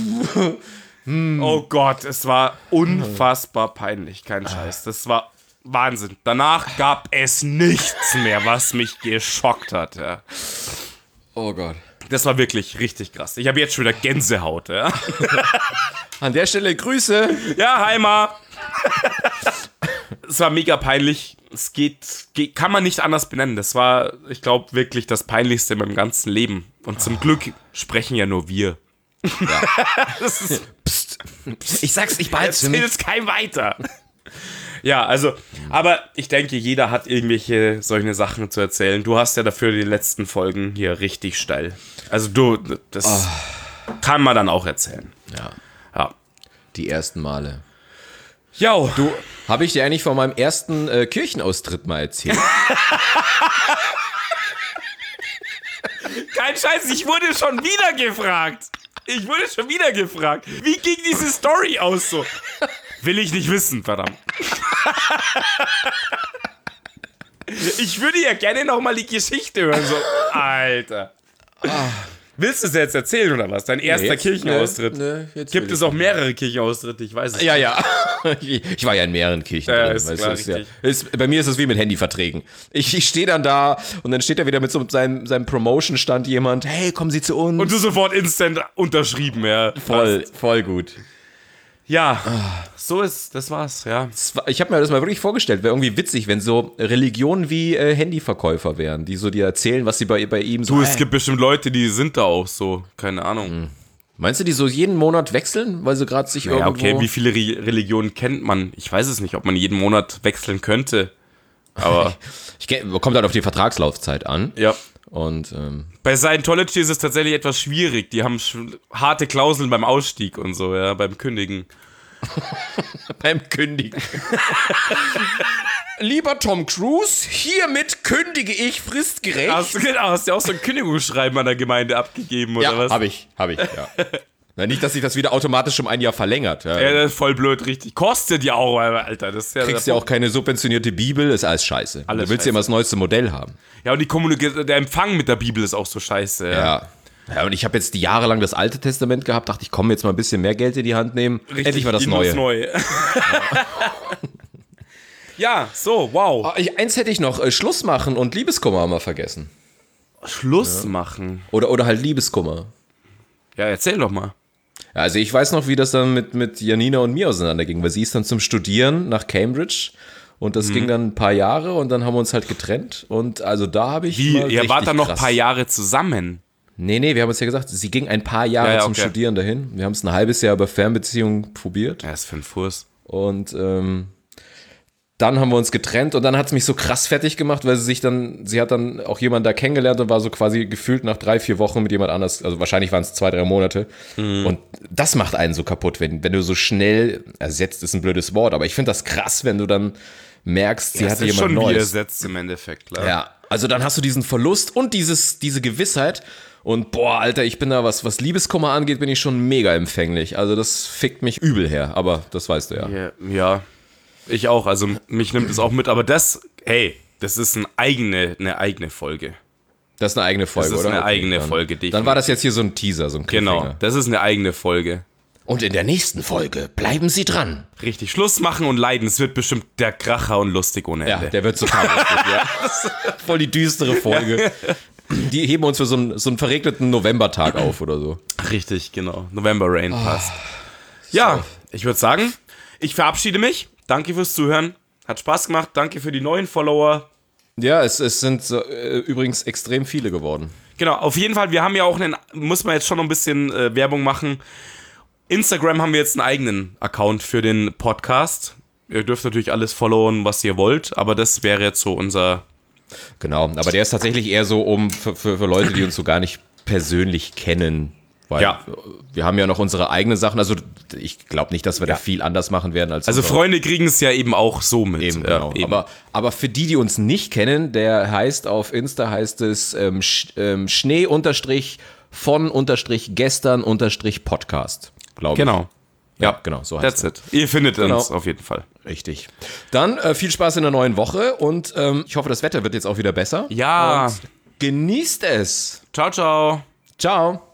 Oh Gott, es war unfassbar peinlich, kein Scheiß. Das war Wahnsinn. Danach gab es nichts mehr, was mich geschockt hat. Ja. Oh Gott. Das war wirklich richtig krass. Ich habe jetzt schon wieder Gänsehaut. Ja, An der Stelle Grüße. ja, hi Ma. Es war mega peinlich. Es geht, geht, kann man nicht anders benennen. Das war, ich glaube, wirklich das Peinlichste in meinem ganzen Leben. Und zum Glück sprechen ja nur wir. Ja. Das ist, Psst. Ich sag's, ich behalte es für erzähl mich. es kein weiter. Ja, also, aber ich denke, jeder hat irgendwelche solche Sachen zu erzählen. Du hast ja dafür die letzten Folgen hier richtig steil. Also du, das oh. kann man dann auch erzählen. Ja. Ja. Die ersten Male. Ja. Du, habe ich dir eigentlich von meinem ersten äh, Kirchenaustritt mal erzählt? Kein Scheiß, ich wurde schon wieder gefragt. Ich wurde schon wieder gefragt. Wie ging diese Story aus so? Will ich nicht wissen, verdammt. Ich würde ja gerne nochmal die Geschichte hören, so. Alter. Willst du es jetzt erzählen oder was? Dein erster Nee, jetzt- Kirchenaustritt? nee, nee, jetzt Gibt will es ich auch mehrere Kirchenaustritte? Ich weiß es Ja, nicht. ja. Ich war ja in mehreren Kirchen Ja, drin. ist weißt klar, du, ist ja, richtig. ist, bei mir ist es wie mit Handyverträgen. Ich, ich stehe dann da und dann steht da wieder mit so seinem, seinem Promotion-Stand jemand, hey, kommen Sie zu uns. Und du sofort instant unterschrieben, ja. voll, voll gut. Ja, so ist, das war's, ja. Das war- Ich habe mir das mal wirklich vorgestellt, wäre irgendwie witzig, wenn so Religionen wie äh, Handyverkäufer wären, die so dir erzählen, was sie bei, bei ihm so... Du, es hey, gibt bestimmt Leute, die sind da auch so, keine Ahnung. meinst du, die so jeden Monat wechseln, weil sie gerade sich Ja, irgendwo... okay, wie viele Re- Religionen kennt man? Ich weiß es nicht, ob man jeden Monat wechseln könnte. Aber Ich, kommt halt auf die Vertragslaufzeit an. ja. Und ähm, Bei Scientology ist es tatsächlich etwas schwierig. Die haben harte Klauseln beim Ausstieg und so, ja, beim Kündigen. beim Kündigen. Lieber Tom Cruise, hiermit kündige ich fristgerecht. Hast du, genau, hast du auch so ein Kündigungsschreiben an der Gemeinde abgegeben, oder ja, was? habe ich, habe ich, ja. Na, nicht, dass sich das wieder automatisch um ein Jahr verlängert. Ja. Ja, das ist voll blöd, richtig. Kostet ja auch, Alter. Das ist ja Kriegst ja auch keine subventionierte Bibel, ist alles scheiße. Alles du willst scheiße. ja immer das neueste Modell haben. Ja, und die Kommunik- der Empfang mit der Bibel ist auch so scheiße. Ja, Ja. Ja, und ich habe jetzt jahrelang das Alte Testament gehabt, dachte ich, komm, jetzt mal ein bisschen mehr Geld in die Hand nehmen. Richtig, Endlich mal das die Neue. Das Neue. Ja, so, wow. Ah, ich, eins hätte ich noch, äh, Schluss machen und Liebeskummer haben wir vergessen. Schluss machen. Oder, oder halt Liebeskummer. Ja, erzähl doch mal. Ja, also ich weiß noch, wie das dann mit, mit Janina und mir auseinanderging, weil sie ist dann zum Studieren nach Cambridge und das mhm. ging dann ein paar Jahre und dann haben wir uns halt getrennt und also da habe ich Wie, mal ihr wart dann noch ein krass. paar Jahre zusammen? Nee, nee, wir haben uns ja gesagt, sie ging ein paar Jahre Ja, ja, zum okay. Studieren dahin. Wir haben es ein halbes Jahr über Fernbeziehungen probiert Ja, ist für ein Fuß. und ähm, dann haben wir uns getrennt und dann hat es mich so krass fertig gemacht, weil sie sich dann, sie hat dann auch jemanden da kennengelernt und war so quasi gefühlt nach drei, vier Wochen mit jemand anders, also wahrscheinlich waren es zwei, drei Monate. Mhm. Und das macht einen so kaputt, wenn, wenn du so schnell, ersetzt ist ein blödes Wort, aber ich finde das krass, wenn du dann merkst, sie Ja, hatte das ist jemand schon wie Neues. ersetzt im Endeffekt, klar. Ja, also dann hast du diesen Verlust und dieses, diese Gewissheit und boah, Alter, ich bin da, was, was Liebeskummer angeht, bin ich schon mega empfänglich. Also das fickt mich übel her, aber das weißt du ja. Ja, ja. Ich auch, also mich nimmt es auch mit, aber das, hey, das ist eine eigene, eine eigene Folge. Das ist eine eigene Folge, Das ist oder? eine Okay, eigene dann, Folge, definitiv. Dann war das jetzt hier so ein Teaser, so ein Cliffhanger. Genau, das ist eine eigene Folge. Und in der nächsten Folge bleiben Sie dran. Richtig, Schluss machen und leiden, es wird bestimmt der Kracher und lustig ohne Ja, Ende. der wird total lustig, ja. Voll die düstere Folge. Die heben uns für so einen, so einen verregneten Novembertag auf oder so. Richtig, genau. November Rain passt. Ja, ich würde sagen, ich verabschiede mich. Danke fürs Zuhören. Hat Spaß gemacht. Danke für die neuen Follower. Ja, es, es sind so, äh, übrigens extrem viele geworden. Genau, auf jeden Fall, wir haben ja auch einen, muss man jetzt schon noch ein bisschen äh, Werbung machen. Instagram haben wir jetzt einen eigenen Account für den Podcast. Ihr dürft natürlich alles followen, was ihr wollt, aber das wäre jetzt so unser... Genau, aber der ist tatsächlich eher so um für, für, für Leute, die uns so gar nicht persönlich kennen. Weil Ja. wir haben ja noch unsere eigenen Sachen. Also ich glaube nicht, dass wir Ja. da viel anders machen werden als Also unser- Freunde kriegen es ja eben auch so mit. Eben, ja, genau. eben. Aber, aber für die, die uns nicht kennen, der heißt auf Insta heißt es ähm, Sch, ähm, Schnee unterstrich von unterstrich gestern unterstrich Podcast, glaube ich. Genau. Ja, genau, so heißt That's it. Ihr findet Genau. uns auf jeden Fall. Richtig. Dann äh, viel Spaß in der neuen Woche und ähm, ich hoffe, das Wetter wird jetzt auch wieder besser. Ja. Und genießt es. Ciao, ciao. Ciao.